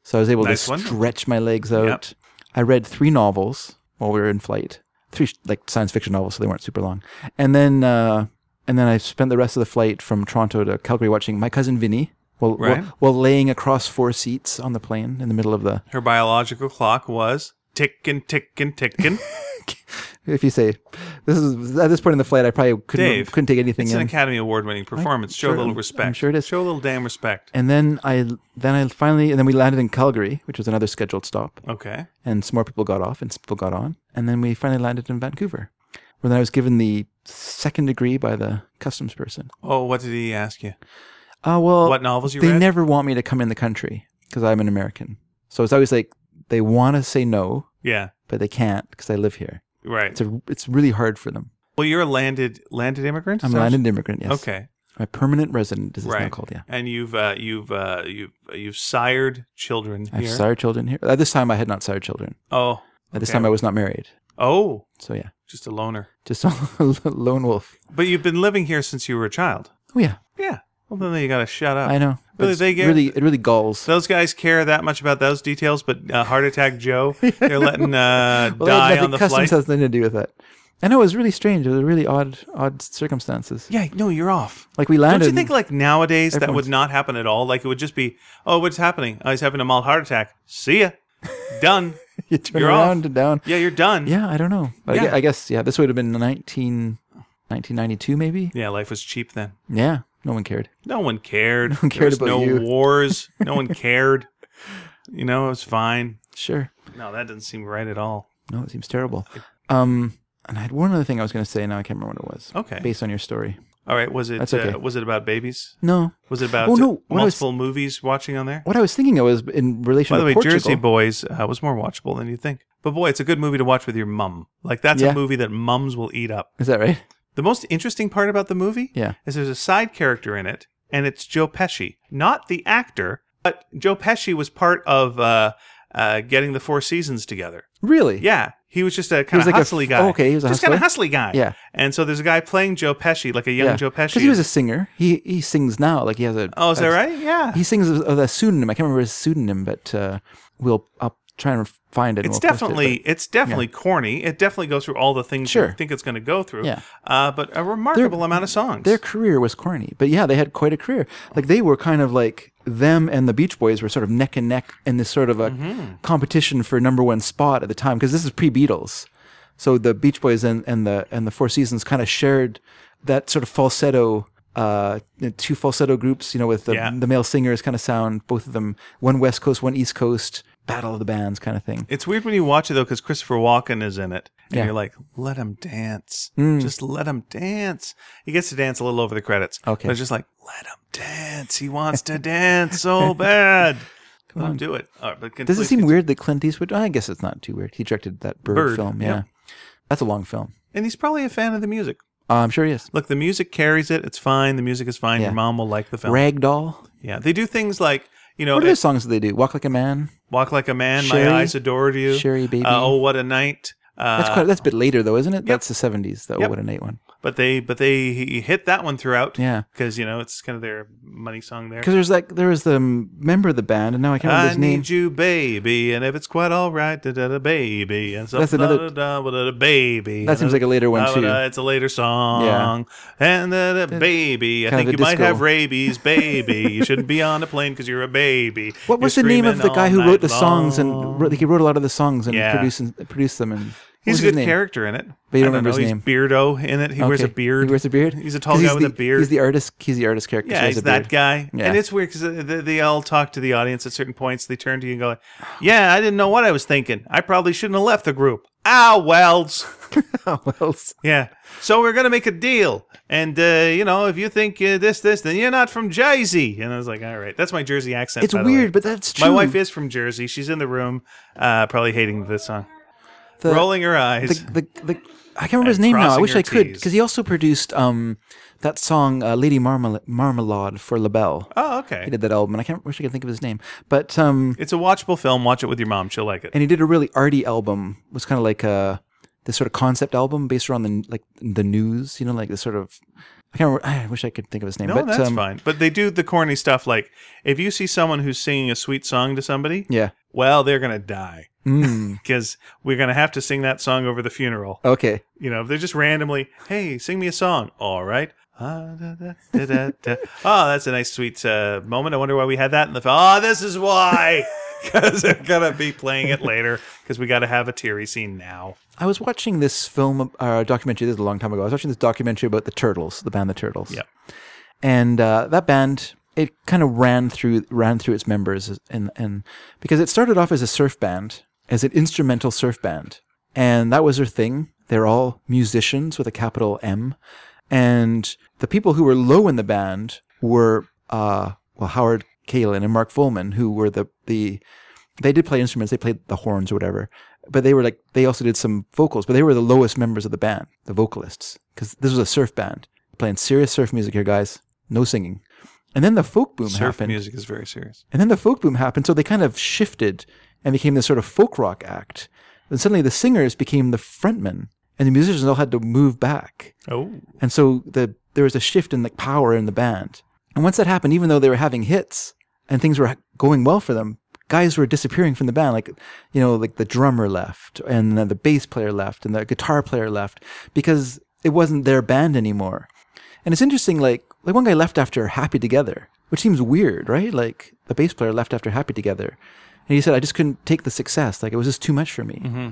So I was able Nice to one. stretch my legs out. Yep. I read three novels while we were in flight. Three like science fiction novels, so they weren't super long. And then uh, and then I spent the rest of the flight from Toronto to Calgary watching My Cousin Vinny while, Right. while, while laying across four seats on the plane in the middle of the... Her biological clock was ticking, ticking, ticking. If you say... this is At this point in the flight, I probably couldn't, Dave, couldn't take anything It's in. an Academy Award-winning performance. Show sure- a little I'm respect. sure it is. Show a little damn respect. And then I then I finally... And then we landed in Calgary, which was another scheduled stop. Okay. And some more people got off and some people got on. And then we finally landed in Vancouver, where then I was given the second degree by the customs person. Oh, what did he ask you? Uh, well, What novels you they read? never want me to come in the country because I'm an American. So it's always like they want to say no, Yeah. but they can't because I live here. Right. It's a, it's really hard for them. Well, you're a landed landed immigrant. I'm Is a that- landed immigrant, yes. Okay. I'm a permanent resident, as it's now Right. called, yeah. And you've uh, you've uh, you've you've sired children I've here. sired children here. At this time, I had not sired children. Oh. At this okay. time, I was not married. Oh, So yeah, just a loner. just a lone wolf. But you've been living here since you were a child. Oh yeah, Yeah. Well, then you got to shut up. I know. But Really, it's they get- really, it really galls. Those guys care that much about those details, but uh, Heart Attack Joe, they're letting uh, Well, die nothing- on the customs flight. has nothing to do with that. I know it was really strange. It was really odd, odd circumstances. Yeah, no, you're off. Like we landed. Don't you think like nowadays that Everyone's- would not happen at all? Like it would just be, oh, what's happening? Oh, he's having a mild heart attack. See ya. Done. you turn you're around off. and down. Yeah, you're done. Yeah, I don't know. But I Yeah. gue- I guess, yeah, this would have been nineteen, nineteen ninety-two maybe. Yeah, life was cheap then. Yeah, no one cared. No one cared. No one cared there was about no you. wars. No one cared. You know, it was fine. Sure. No, that doesn't seem right at all. No, it seems terrible. Um, and I had one other thing I was going to say. Now I can't remember what it was. Okay. Based on your story. All right, was it That's okay. uh, was it about babies? No. Was it about Oh, no, uh, what I was- multiple movies watching on there? What I was thinking of was in relation By the to way, Portugal. Jersey Boys uh, was more watchable than you'd think. But boy, it's a good movie to watch with your mum. Like that's Yeah. a movie that mums will eat up. Is that right? The most interesting part about the movie Yeah. is there's a side character in it, and it's Joe Pesci. Not the actor, but Joe Pesci was part of uh, uh, getting the Four Seasons together. Really? Yeah, he was just a was kind of like a hustly f- guy. oh, okay, he was a just kind of hustler? hustly guy. Yeah. And so there's a guy playing Joe Pesci, like a young Yeah. Joe Pesci. Because he was a singer. He he sings now. Like he has a. oh, is that a- right? Yeah. He sings with a pseudonym. I can't remember his pseudonym, but uh, we'll I'll try and find it. and It's we'll post it, definitely but- it's definitely corny. It definitely goes through all the things Sure. you think it's going to go through. Yeah. Uh, but a remarkable amount of songs. Their career was corny, but yeah, they had quite a career. Like they were kind of like them and the Beach Boys were sort of neck and neck in this sort of a Mm-hmm. competition for number one spot at the time because this is pre-Beatles. So the Beach Boys and, and the and the Four Seasons kind of shared that sort of falsetto, uh, two falsetto groups. You know, with the, Yeah. the male singers kind of sound. Both of them, one West Coast, one East Coast, battle of the bands kind of thing. It's weird when you watch it though, because Christopher Walken is in it, and Yeah. Mm. you're like, "Let him dance, just let him dance." He gets to dance a little over the credits, Okay. but it's just like, "Let him dance." He wants to dance so bad. Come on, do it. All right, but can, Does it please seem continue. weird that Clint Eastwood? I guess it's not too weird. He directed that Bird, Bird, film. yep. Yeah, that's a long film. And he's probably a fan of the music. Uh, I'm sure he is. Look, the music carries it. It's fine. The music is fine. Yeah. Your mom will like the film. Ragdoll. Yeah, they do things like you know, What it- other songs do they do? Walk Like a Man. "Walk Like a Man," Sherry? "My Eyes Adored You," Sherry Baby. Uh, "Oh What a Night." Uh, That's quite. That's a bit later though, isn't it? That's the seventies. Though. Yep. What a night one. but they but they he hit that one throughout. Yeah. because you know it's kind of their money song there. Because there's like there was the member of the band, and now I can't remember I his name. need you, baby, and if it's quite all right, da da da, baby, and so That's another- da, da, da, da, baby. That seems like a later one Da, too. da, It's a later song. Yeah. And da, da, baby, I kind think of you a might disco. have rabies, baby. You shouldn't be on a plane because you're a baby. What was You're the name of screaming the guy all who night wrote the songs long. and wrote, he wrote a lot of the songs and Yeah. produced and, produced them? And what He's was a his good name? character in it. But you don't I remember know. his He's name. Beardo in it. He wears a Okay. beard. He wears a beard. He's a tall 'Cause guy he's with a the- beard. He's the artist. He's the artist character. so Yeah, he has he's a that beard. guy. Yeah. And it's weird because they, they all talk to the audience at certain points. They turn to you and go, "Yeah, I didn't know what I was thinking. I probably shouldn't have left the group." Ah, Wells. well, Yeah. So we're going to make a deal. And, uh, you know, if you think uh, this, this, then you're not from Jersey. And I was like, all right. That's my Jersey accent. it's by the way. weird, but that's true. My wife is from Jersey. She's in the room, uh, probably hating this song. The- Rolling her eyes. the, the, the, I can't remember his And name now. I crossing wish her I could T's. because he also produced um that song uh, "Lady Marmal- Marmalade" for LaBelle. oh, okay. He did that album, and I can't wish I could think of his name. But um, It's a watchable film. Watch it with your mom. She'll like it. and he did a really arty album. It was kind of like a this sort of concept album based around the like the news. You know, like this sort of I can't remember, I wish I could think of his name. No, but, that's um, fine. But they do the corny stuff like if you see someone who's singing a sweet song to somebody, Yeah. well, they're going to die Mm, because we're going to have to sing that song over the funeral. okay. You know, if they're just randomly, hey, sing me a song. All right. Ah, da, da, da, da, da. Oh, that's a nice, sweet uh, moment. I wonder why we had that in the film. Oh, this is why. Because they're going to be playing it later because we got to have a teary scene now. I was watching this film, uh, documentary, this is a long time ago. I was watching this documentary about the Turtles, the band The Turtles. Yep. And uh, that band, it kind of ran through ran through its members, and and because it started off as a surf band, as an instrumental surf band, and that was their thing. They're all musicians with a capital M, and the people who were low in the band were uh, well Howard Kalin and Mark Volman, who were the the they did play instruments, they played the horns or whatever, but they were like they also did some vocals, but they were the lowest members of the band, the vocalists, because this was a surf band playing serious surf music here, guys. No singing. And then the folk boom Surf happened. music is very serious. And then the folk boom happened, so they kind of shifted and became this sort of folk rock act. And suddenly the singers became the frontmen, and the musicians all had to move back. Oh. And so the there was a shift in the power in the band. And once that happened, even though they were having hits and things were going well for them, guys were disappearing from the band. Like, you know, like the drummer left, and then the bass player left, and the guitar player left, because it wasn't their band anymore. And it's interesting, like, like one guy left after Happy Together, which seems weird, right? Like, the bass player left after Happy Together. And he said, I just couldn't take the success. Like, it was just too much for me. Mm-hmm.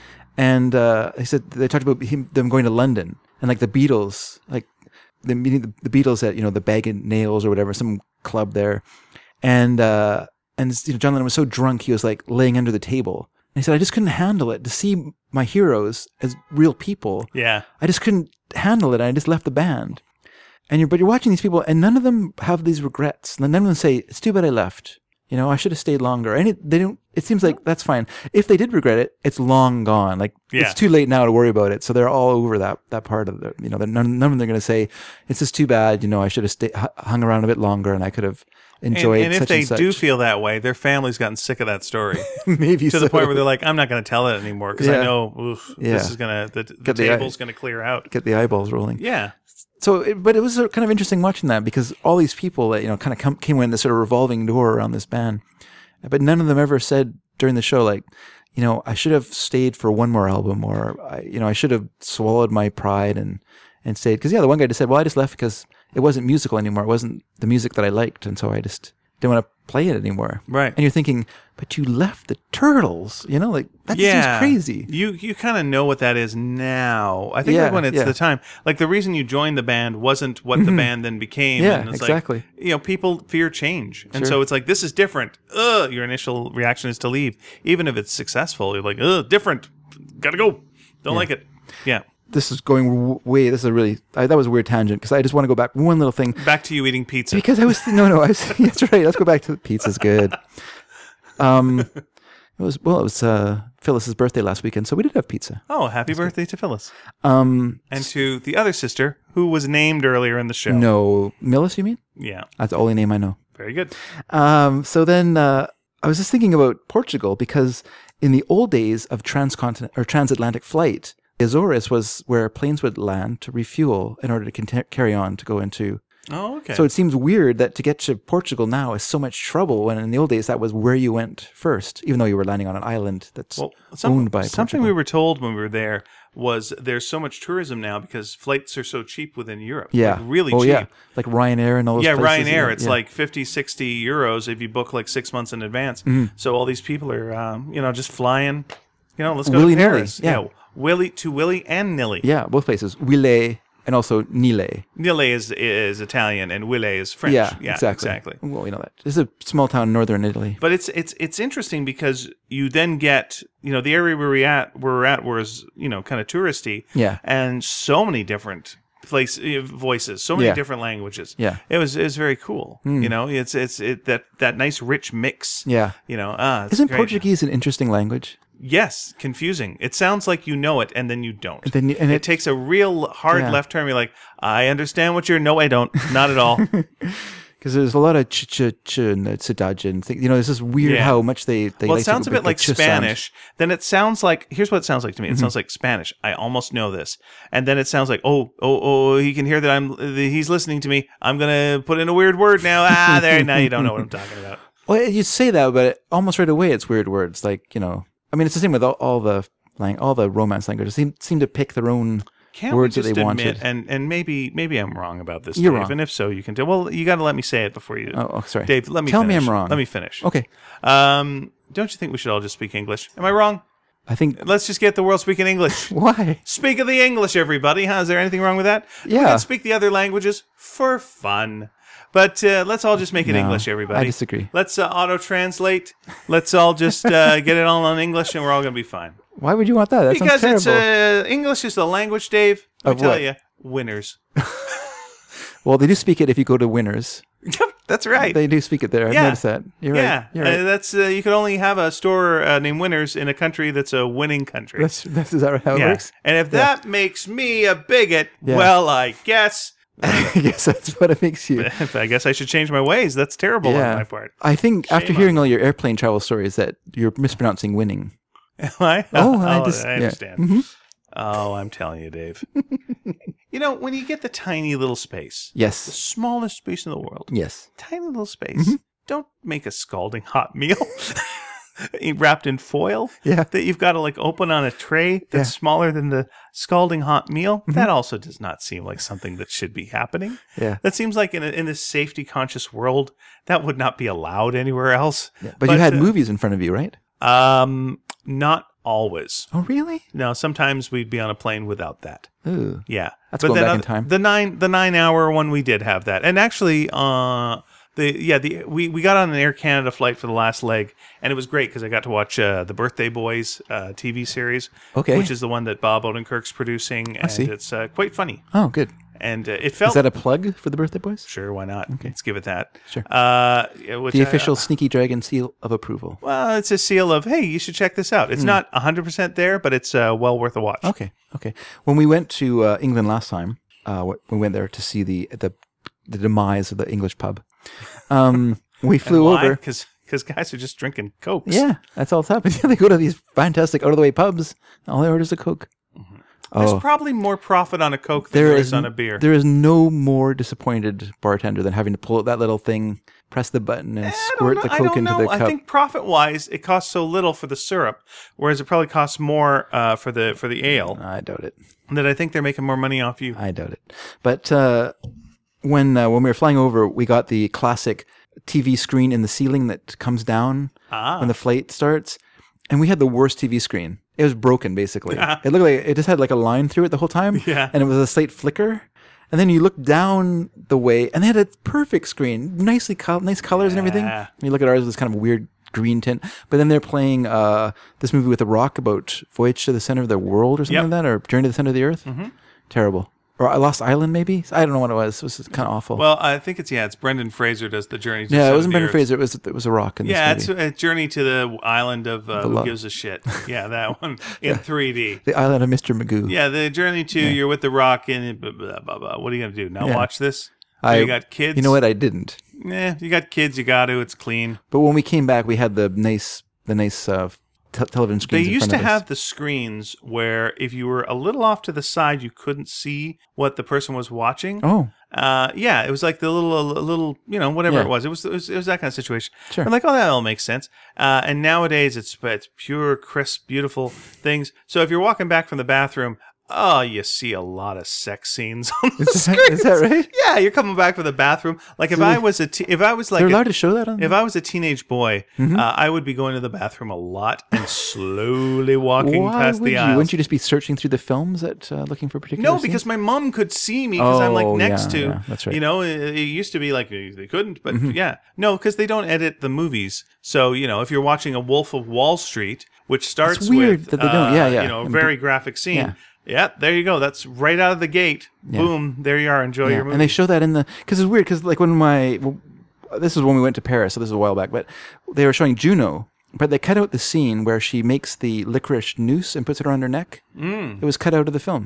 And uh, he said, they talked about him, them going to London. And, like, the Beatles, like, the meeting the, the Beatles at, you know, the Bag of Nails or whatever, some club there. And, uh, and you know, John Lennon was so drunk, he was, like, laying under the table. And he said, I just couldn't handle it. To see my heroes as real people, Yeah. I just couldn't handle it. I just left the band. And you're, but you're watching these people, and none of them have these regrets. None of them say, "It's too bad I left. You know, I should have stayed longer." And it, they don't. It seems like that's fine. If they did regret it, it's long gone. Like Yeah. it's too late now to worry about it. So they're all over that that part of the. You know, they're, none, none of them are going to say, "It's just too bad. You know, I should have stayed, hung around a bit longer, and I could have And, enjoyed." and if such they and such. do feel that way, their family's gotten sick of that story maybe to so. the point where they're like, "I'm not going to tell it anymore because Yeah. I know oof, Yeah. this is gonna the, the Get the- table's gonna clear out." get the eyeballs rolling. Yeah. So, it, but it was uh, kind of interesting watching that, because all these people that, you know, kind of come, came in this sort of revolving door around this band, but none of them ever said during the show, like, you know, I should have stayed for one more album, or I, you know, I should have swallowed my pride and and stayed. Because yeah, the one guy just said, well, I just left because it wasn't musical anymore. It wasn't the music that I liked, and so I just didn't want to play it anymore. Right. And you're thinking, but you left the Turtles, you know, like that just seems crazy. You you kind of know what that is now. I think Yeah, like when it's yeah. the time, like the reason you joined the band wasn't what the band then became. Yeah, and it's exactly. Like, you know, people fear change, and Sure. so it's like this is different. Ugh, your initial reaction is to leave, even if it's successful. You're like, ugh, different. Gotta go. Don't like it. Yeah. This is going w- way. This is a really I, that was a weird tangent, because I just want to go back one little thing. Back to you eating pizza. Because I was no, no. I was that's right. Let's go back to the pizza's good. Um, it was well. It was uh, Phyllis's birthday last weekend, so we did have pizza. Oh, happy birthday to Phyllis Um, and to the other sister who was named earlier in the show. no, Millis, you mean? Yeah. That's the only name I know. Very good. Um, so then uh, I was just thinking about Portugal, because in the old days of transcontinent or transatlantic flight, Azores was where planes would land to refuel in order to cont- carry on to go into. Oh, okay. So it seems weird that to get to Portugal now is so much trouble, when in the old days that was where you went first, even though you were landing on an island that's Well, some, owned by something Portugal. we were told when we were there was there's so much tourism now because flights are so cheap within Europe. Yeah. Like really oh, cheap. yeah. Like Ryanair and all those Yeah, places. Ryanair, yeah, it's yeah. like fifty, sixty euros if you book like six months in advance. Mm-hmm. So all these people are, um, you know, just flying, you know, let's go Willy-nilly, to Paris. yeah. Willy to Willy and Nilly. Yeah, both places. Wille and also Nile. Nille is is Italian and Wille is French. Yeah, yeah exactly. exactly. Well, we know that. This is a small town in northern Italy. But it's it's it's interesting because you then get, you know, the area where we at where we're at was, you know, kind of touristy. Yeah. And so many different place uh, voices, so many Yeah. different languages. Yeah. It was it was very cool. You know, it's it's it that that nice rich mix. Yeah. You know, ah, it's Isn't great. Portuguese an interesting language? Yes, confusing. It sounds like you know it and then you don't. And then you- and it, it- takes a real hard Yeah. left turn. You're like, I understand what you're. No, I don't. Not at all. Because Because there's a lot of ch ch ch and it's a dudgeon. You know, this is weird Yeah. how much they they. Well, like it sounds to a bit make like ch sound. Spanish. Then it sounds like, here's what it sounds like to me. It Mm-hmm. sounds like Spanish. I almost know this. And then it sounds like, oh, oh, oh, he can hear that I'm, he's listening to me. I'm going to put in a weird word now. Ah, there, now you don't know what I'm talking about. Well, you say that, but almost right away it's weird words. Like, you know, I mean, it's the same with all, all the lang- all the Romance languages. Seem seem to pick their own Can't words we that just they admit, wanted. and, and maybe maybe I'm wrong about this, You're Dave. wrong. And if so, you can tell. Well, you got to let me say it before you. Oh, oh, sorry. Dave, let me Tell finish. me I'm wrong. Let me finish. Okay. Um, don't you think we should all just speak English? Am I wrong? I think. Let's just get the world speaking English. Why? Speak of the English, everybody. Huh? Is there anything wrong with that? We Yeah. can speak the other languages for fun. But uh, let's all just make it No, English, everybody. I disagree. Let's uh, auto-translate. Let's all just uh, get it all on English, and we're all going to be fine. Why would you want that? That Because sounds it's terrible. uh, English is the language, Dave. Let Of me tell what? you, winners. Well, they do speak it if you go to Winners. That's right. They do speak it there. I've Yeah. noticed that. You're yeah, right. You're right. Uh, that's uh, you can only have a store uh, named Winners in a country that's a winning country. That's, that's is that how it yeah. works? And if that makes me a bigot, Yeah. well, I guess I guess that's what it makes you. I guess I should change my ways. That's terrible on my part. I think after Shame on hearing all your airplane travel stories that you're mispronouncing winning. Am I? Oh, I just- yeah. understand. Mhm. Oh, I'm telling you, Dave. You know, when you get the tiny little space, the Yes. smallest space in the world, Yes. tiny little space, Mm-hmm. don't make a scalding hot meal wrapped in foil Yeah. that you've got to like open on a tray that's Yeah. smaller than the scalding hot meal. Mm-hmm. That also does not seem like something that should be happening. Yeah. That seems like in a, in this safety conscious world, that would not be allowed anywhere else. But, you had uh, movies in front of you, right? Um, not always. Oh, really? No, sometimes we'd be on a plane without that. Ooh. Yeah, That's going then back in other- time. The nine, the nine hour one, we did have that, and actually, uh, the yeah, the we, we got on an Air Canada flight for the last leg, and it was great because I got to watch uh, the Birthday Boys uh, T V series, Okay. which is the one that Bob Odenkirk's producing, and see. it's uh, quite funny, Oh, good. and uh, it felt Is that a plug for the Birthday Boys? sure, why not? Let's give it that. Sure. Uh, yeah, which The I- official Sneaky Dragon seal of approval. well, it's a seal of hey, you should check this out. Hmm. It's not one hundred percent there, but it's uh, well worth a watch. Okay. Okay. When we went to uh, England last time, uh, wh- we went there to see the the, the demise of the English pub. Um, we flew over. Because because guys are just drinking cokes. Yeah, that's all that's happened. they go to these fantastic out of the way pubs. All they order is a Coke. There's Oh, probably more profit on a Coke than there there is is on a beer. There is no more disappointed bartender than having to pull out that little thing, press the button, and I don't squirt know- the I Coke don't into know. the cup. I think profit-wise, it costs so little for the syrup, whereas it probably costs more uh, for the for the ale. I doubt it. That I think they're making more money off you. I doubt it. But uh, when uh, when we were flying over, we got the classic T V screen in the ceiling that comes down Ah. when the flight starts, and we had the worst T V screen. It was broken, basically. It looked like it just had like a line through it the whole time. Yeah. And it was a slight flicker. And then you look down the way, and they had a perfect screen, nicely col- nice colors and everything. Yeah. And you look at ours, it was kind of a weird green tint. But then they're playing uh, this movie with The Rock about Voyage to the Center of the World or something Yep. like that, or Journey to the Center of the Earth. Mm-hmm. Terrible. Or Lost Island, maybe? I don't know what it was. It was kind of awful. Well, I think it's yeah. It's Brendan Fraser does the Journey. To yeah, the it Center wasn't of the Brendan Earth. Fraser. It was it was a rock in this Yeah, movie. it's a Journey to the Island of uh, Who lo- Gives a Shit. Yeah, that one in three D. The Island of Mister Magoo. Yeah, the Journey to you're with the Rock and blah, blah, blah, blah. What are you gonna do now? Yeah. Watch this. I, you got kids. You know what? I didn't. Yeah, you got kids. You got to. It's clean. But when we came back, we had the nice the nice uh, te- television They screens. in used front to of us. have the screens where if you were a little off to the side, you couldn't see what the person was watching. Oh, Uh, yeah, it was like the little, a little, you know, whatever Yeah. it was. It was, it was, it was that kind of situation. Sure. I'm like, oh, that all makes sense. Uh, and nowadays, it's it's pure, crisp, beautiful things. So if you're walking back from the bathroom, oh, you see a lot of sex scenes on the is that, screen. is that right? Yeah, you're coming back from the bathroom. Like if I was a, te- if I was like, They're a- allowed to show that on. if I was a teenage boy, Mm-hmm. uh, I would be going to the bathroom a lot and slowly walking Why past would the you? aisles. Wouldn't you just be searching through the films at uh, looking for particular? No, scenes? because my mom could see me because I'm like Oh, next yeah, to. yeah, that's right. You know, it, it used to be like they couldn't, but Mm-hmm. yeah, no, because they don't edit the movies. So you know, if you're watching a Wolf of Wall Street, which starts weird with that they don't- yeah, uh, yeah. you know, a And very graphic scene. yeah. Yeah. there you go. That's right out of the gate. Yeah. Boom, there you are. Enjoy Yeah, your movie. and they show that in the because it's weird because like when my well, this is when we went to Paris, so this is a while back, but they were showing Juno, but they cut out the scene where she makes the licorice noose and puts it around her neck. Mm. It was cut out of the film.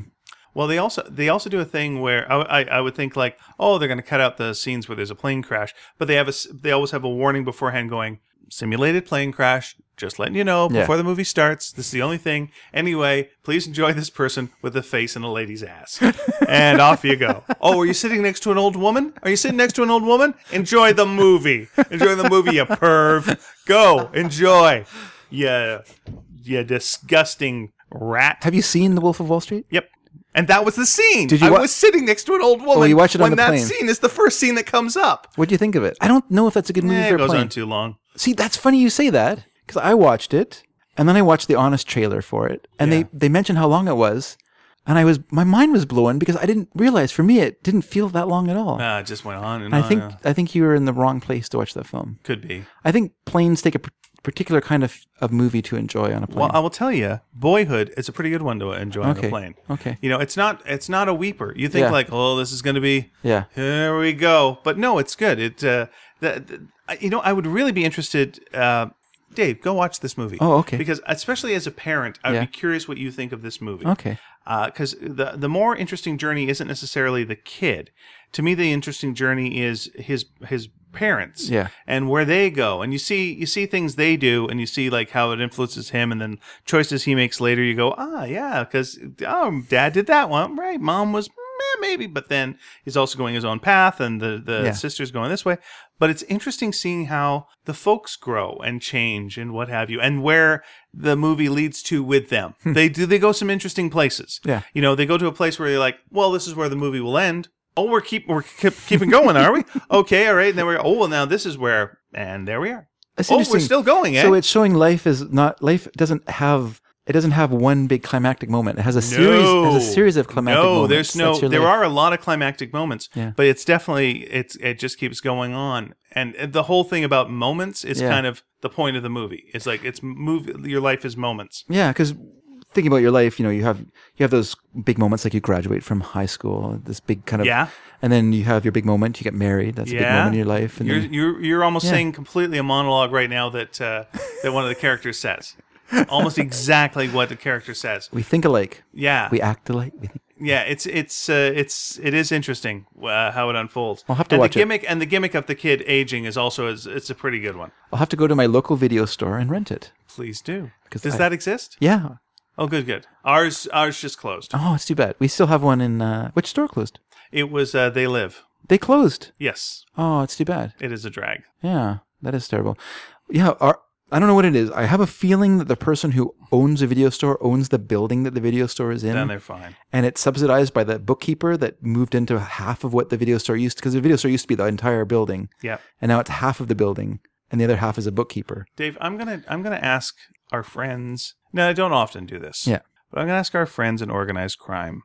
Well, they also they also do a thing where I, I, I would think like, oh, they're going to cut out the scenes where there's a plane crash, but they have a s- they always have a warning beforehand going, simulated plane crash. Just letting you know Yeah. before the movie starts. This is the only thing. Anyway, please enjoy this person with a face in a lady's ass. And off you go. Oh, are you sitting next to an old woman? Are you sitting next to an old woman? Enjoy the movie. Enjoy the movie, you perv. Go. Enjoy. You, you disgusting rat. Have you seen The Wolf of Wall Street? Yep. And that was the scene. Did you I wa- was sitting next to an old woman Oh, you watched it on when the that plane. scene is the first scene that comes up. What do you think of it? I don't know if that's a good movie Eh, for it a goes plane. on too long. See, that's funny you say that because I watched it and then I watched the Honest trailer for it, and Yeah. they they mentioned how long it was, and I was my mind was blown because I didn't realize for me it didn't feel that long at all. Ah, it just went on and I on. think and on. I think you were in the wrong place to watch that film. Could be. I think planes take a p- particular kind of, of movie to enjoy on a plane. Well, I will tell you, Boyhood is a pretty good one to enjoy on Okay. a plane. Okay. You know, it's not it's not a weeper. You think Yeah. like, oh, this is going to be yeah. here we go, but no, it's good. It uh, the, the, I- you know, I would really be interested. Uh, Dave, go watch this movie. Oh, okay. Because especially as a parent, I would Yeah. be curious what you think of this movie. Okay. Because the the more interesting journey isn't necessarily the kid. To me, the interesting journey is his his parents, Yeah. and where they go. And you see you see things they do, and you see like how it influences him, and then choices he makes later. You go, ah, yeah, because oh, dad did that one, right? Mom was eh, maybe, but then he's also going his own path, and the the Yeah. sister's going this way. But it's interesting seeing how the folks grow and change and what have you, and where the movie leads to with them. they do they go some interesting places. Yeah. You know, they go to a place where you're like, well, this is where the movie will end. Oh, we're keep we're keep, keeping going, are we? Okay, all right. And then we're oh well, now this is where, and there we are. It's Oh, we're interesting. still going, eh? So it's showing life is not life doesn't have it doesn't have one big climactic moment. It has a series it has a series of climactic no, moments. there's no. That's your There life. are a lot of climactic moments, Yeah. but it's definitely it's it just keeps going on, and the whole thing about moments is Yeah. kind of the point of the movie. It's like it's move. Your life is moments. Yeah, because thinking about your life, you know, you have you have those big moments like you graduate from high school, this big kind of Yeah. and then you have your big moment, you get married. That's a big Yeah. moment in your life. And You're then, you're you're almost Yeah. saying completely a monologue right now that uh, that one of the characters says. Almost exactly what the character says. we think alike. Yeah. We act alike. We think, Yeah, it's it's uh, it's it is interesting uh, how it unfolds. I'll have to and watch the it. gimmick and the gimmick of the kid aging is also is it's a pretty good one. I'll have to go to my local video store and rent it. Please do. Because Does I- that exist? Yeah. Oh, good, good. Ours ours just closed. Oh, it's too bad. We still have one in uh, which store closed? It was uh, They Live. They closed. Yes, Oh, it's too bad. it is a drag. Yeah, that is terrible. Yeah, our, I don't know what it is. I have a feeling that the person who owns a video store owns the building that the video store is in. Then they're fine. And it's subsidized by the bookkeeper that moved into half of what the video store used to, because the video store used to be the entire building. Yeah, And now it's half of the building, and the other half is a bookkeeper. Dave, I'm gonna I'm gonna ask our friends. No, I don't often do this. Yeah. but I'm gonna ask our friends in organized crime.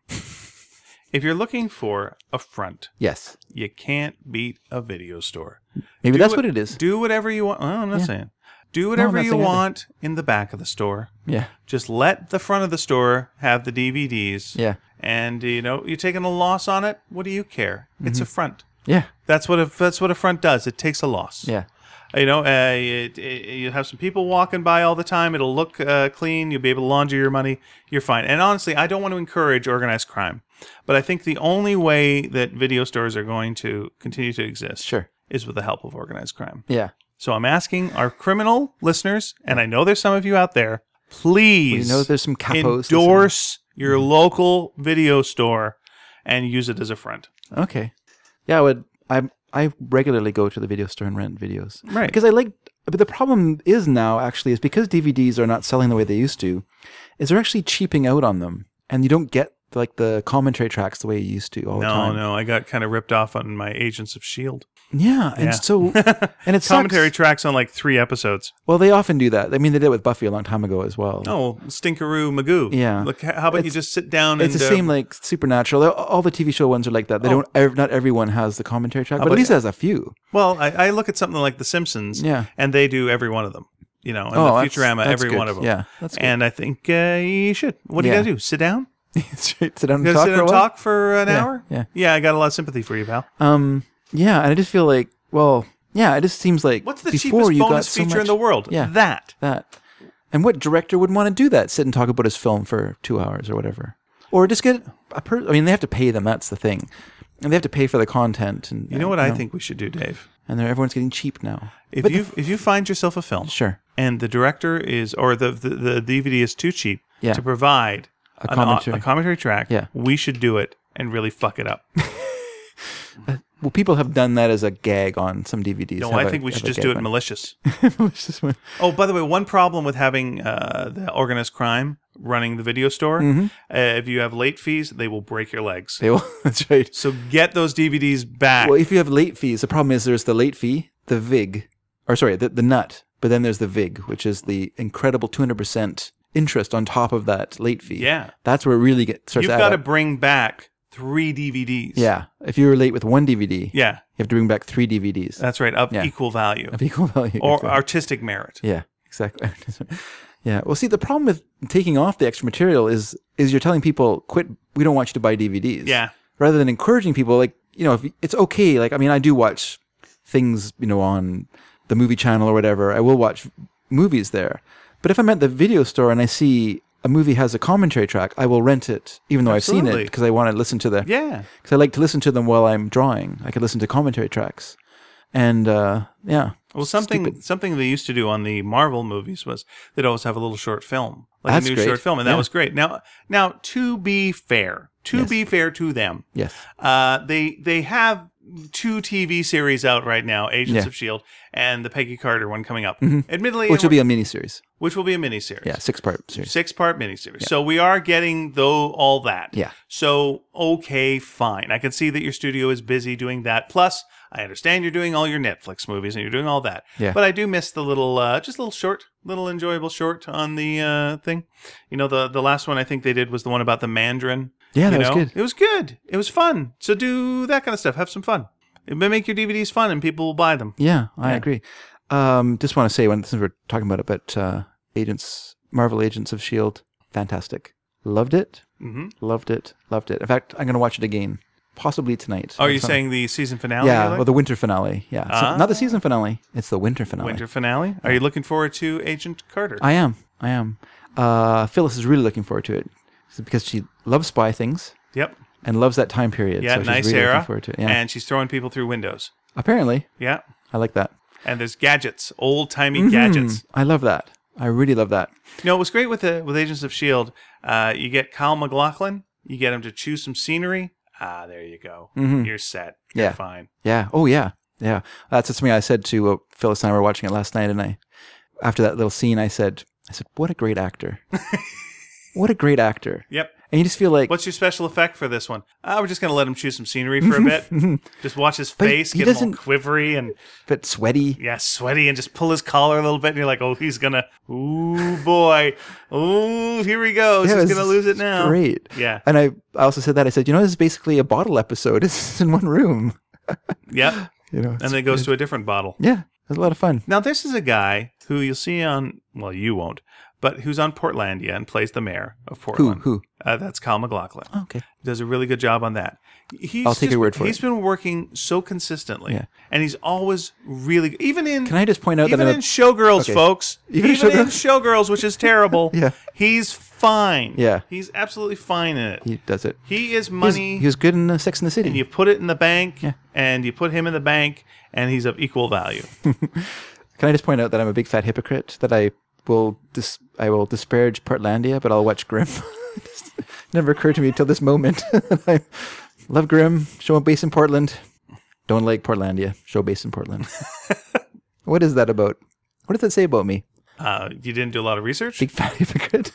If you're looking for a front, Yes. you can't beat a video store. Maybe Do that's what- what it is. Do whatever you want. Oh, I'm not Yeah. saying. Do whatever not you saying either. want in the back of the store. Yeah. Just let the front of the store have the D V Ds. Yeah. And you know, you're taking a loss on it. What do you care? It's a front. Yeah. That's what a that's what a front does. It takes a loss. Yeah. You know, uh, it, it, you have some people walking by all the time. It'll look uh, clean. You'll be able to launder your money. You're fine. And honestly, I don't want to encourage organized crime, but I think the only way that video stores are going to continue to exist Sure. is with the help of organized crime. Yeah. So I'm asking our criminal listeners, and I know there's some of you out there, please We know there's some capos. endorse your local video store and use it as a front. Okay. Yeah, I would. I I regularly go to the video store and rent videos. Right. Because I like. But the problem is now actually is because D V Ds are not selling the way they used to, is they're actually cheaping out on them, and you don't get like the commentary tracks the way you used to all the No, time. no, I got kind of ripped off on my Agents of S H I E L D. Yeah, and Yeah. so and it's Commentary tracks on like three episodes. Well, they often do that. I mean, they did it with Buffy a long time ago as well. Oh, Stinkaroo Magoo. Yeah. Look, how about you It's- just sit down It's and the uh, same like Supernatural. They're- All the T V show ones are like that. They Oh. don't. ev- Not everyone has the commentary track, but about- at least it has a few. Well, I, I look at something like The Simpsons, Yeah. and they do every one of them. You know, and Oh, the that's- Futurama, that's every good. one of them. Yeah, that's good. And I think uh, you should. What do you Yeah. got to do? Sit down? Straight sit down and You talk gotta sit for a and while. talk for an Yeah, hour? yeah. Yeah, I got a lot of sympathy for you, pal. Um. Yeah, and I just feel like, well, yeah, it just seems like What's the before cheapest you got bonus so feature in much- the world? Yeah. That. That. And what director would want to do that? Sit and talk about his film for two hours or whatever. Or just get a per- I mean, they have to pay them. That's the thing. And they have to pay for the content. And You know what I think we should do, Dave? And they're, everyone's getting cheap now. If But you the- if you find yourself a film, Sure. and the director is or the the, the D V D is too cheap Yeah. to provide A an- commentary. a commentary track, Yeah. we should do it and really fuck it up. Well, people have done that as a gag on some D V Ds. No, Have I a- think we have should a just gag do it one. malicious. Malicious one. Oh, by the way, one problem with having uh, the organized crime running the video store, Mm-hmm. uh, if you have late fees, they will break your legs. They will. That's right. So get those D V Ds back. Well, if you have late fees, the problem is there's the late fee, the vig, or sorry, the, the nut, but then there's the vig, which is the incredible two hundred percent interest on top of that late fee. Yeah. That's where it really gets starts You've to add got to up. bring back three D V Ds. Yeah. If you were late with one D V D, Yeah, you have to bring back three D V Ds that's right. Of Yeah. equal value of equal value. or Exactly. artistic merit. Yeah, exactly. Yeah. Well, see, the problem with taking off the extra material is is you're telling people, quit. We don't want you to buy D V Ds. Yeah. Rather than encouraging people, like, you know, if it's okay. Like, I mean, I do watch things, you know, on the movie channel or whatever. I will watch movies there. But if I'm at the video store and I see a movie has a commentary track, I will rent it, even though I've seen Absolutely. it, because I want to listen to the. Yeah. Because I like to listen to them while I'm drawing. I could listen to commentary tracks, and uh, yeah. Well, something Stupid. something they used to do on the Marvel movies was they'd always have a little short film, like That's a new great. short film, and that Yeah. was great. Now, now to be fair, to Yes. be fair to them, Yes. uh, they they have two T V series out right now, Agents Yeah. of Shield and the Peggy Carter one coming up. Admittedly, Which will be a miniseries. which will be a miniseries. Yeah, six part series. Six part miniseries. So we are getting though all that. Yeah. So okay, fine. I can see that your studio is busy doing that. Plus, I understand you're doing all your Netflix movies and you're doing all that. Yeah. But I do miss the little, uh, just a little short, little enjoyable short on the uh, thing. You know, the the last one I think they did was the one about the Mandarin. Yeah, that you was know? good. It was good. It was fun. So do that kind of stuff. Have some fun. It may make your D V Ds fun and people will buy them. Yeah, I Yeah. agree. Um, just want to say, when since we're talking about it, but uh, Agents, Marvel Agents of S H I E L D, fantastic. Loved it. Mm-hmm. Loved it. Loved it. In fact, I'm going to watch it again, possibly tonight. Oh, are you Some- saying the season finale? Yeah, you like? well, the winter finale. Yeah, So- Ah. not the season finale. It's the winter finale. Winter finale? Are you looking forward to Agent Carter? I am. I am. Uh, Phyllis is really looking forward to it because she loves spy things Yep. and loves that time period. Yeah, so she's nice really era. looking forward to it. Yeah. And she's throwing people through windows. Apparently, Yeah. I like that. And there's gadgets, old timey Mm-hmm. gadgets. I love that. I really love that. You know, what's great with the with Agents of Shield, uh, you get Kyle MacLachlan, you get him to choose some scenery. Ah, there you go. You're set. You're Yeah. fine. Yeah. Oh, yeah. Yeah. That's something I said to uh, Phyllis and I were watching it last night, and I, after that little scene, I said, I said, what a great actor. What a great actor. Yep. And you just feel like, What's your special effect for this one? Ah, we're just going to let him choose some scenery for a bit. Just watch his But face he get him all doesn't- quivery and, but sweaty. yeah, sweaty and just pull his collar a little bit. And you're like, oh, he's going to, ooh, boy. Ooh, here he goes. Yeah, he's it's going to lose it now. Great. Yeah. And I, I also said that. I said, you know, this is basically a bottle episode. It's in one room. Yep. You know, And then it goes to a different bottle. yeah, it was a lot of fun. Now, this is a guy who you'll see on, well, you won't, but who's on Portlandia and plays the mayor of Who? Portland. Who? Uh, that's Kyle MacLachlan. Oh, okay. Does a really good job on that. He's I'll take just- your word for He's it. been working so consistently, Yeah. and he's always really even in. Can I just point out even that I'm in a, Showgirls, Okay. folks, Even even, in in Showgirls, which is terrible. Yeah. he's fine. Yeah. he's absolutely fine in it. he does it. He is He was, money, he was good in uh, Sex and the City. and you put it in the bank, Yeah. and you put him in the bank, and he's of equal value. Can I just point out that I'm a big fat hypocrite? That I will dis- I will disparage Portlandia, but I'll watch Grimm. Just never occurred to me until this moment. I love Grimm. Show based in Portland. Don't like Portlandia. Show based in Portland. What is that about? What does that say about me? Uh, you didn't do a lot of research. Big fat hypocrite.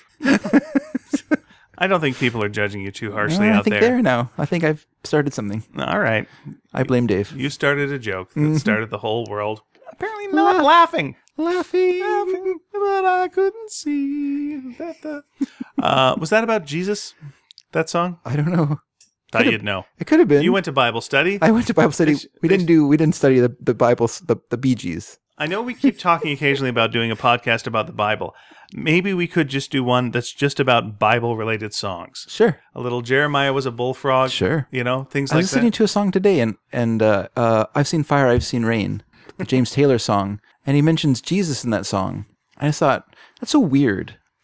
I don't think people are judging you too harshly I out think there. there now. I think I've started something. All right. I blame Dave. You started a joke Mm-hmm. that started the whole world apparently not laughing. Laughing. Laughing, but I couldn't see. That the... uh, was that about Jesus? That song? I don't know. Thought you'd know. It could have been. You went to Bible study. I went to Bible study. It's- We didn't do. We didn't study the the Bible. The the Bee Gees. I know we keep talking occasionally about doing a podcast about the Bible. Maybe we could just do one that's just about Bible-related songs. Sure. A little Jeremiah was a bullfrog. Sure. You know, things I like was listening that. to a song today, and and uh, uh, I've seen fire, I've seen rain, the James Taylor song, and he mentions Jesus in that song. I just thought that's so weird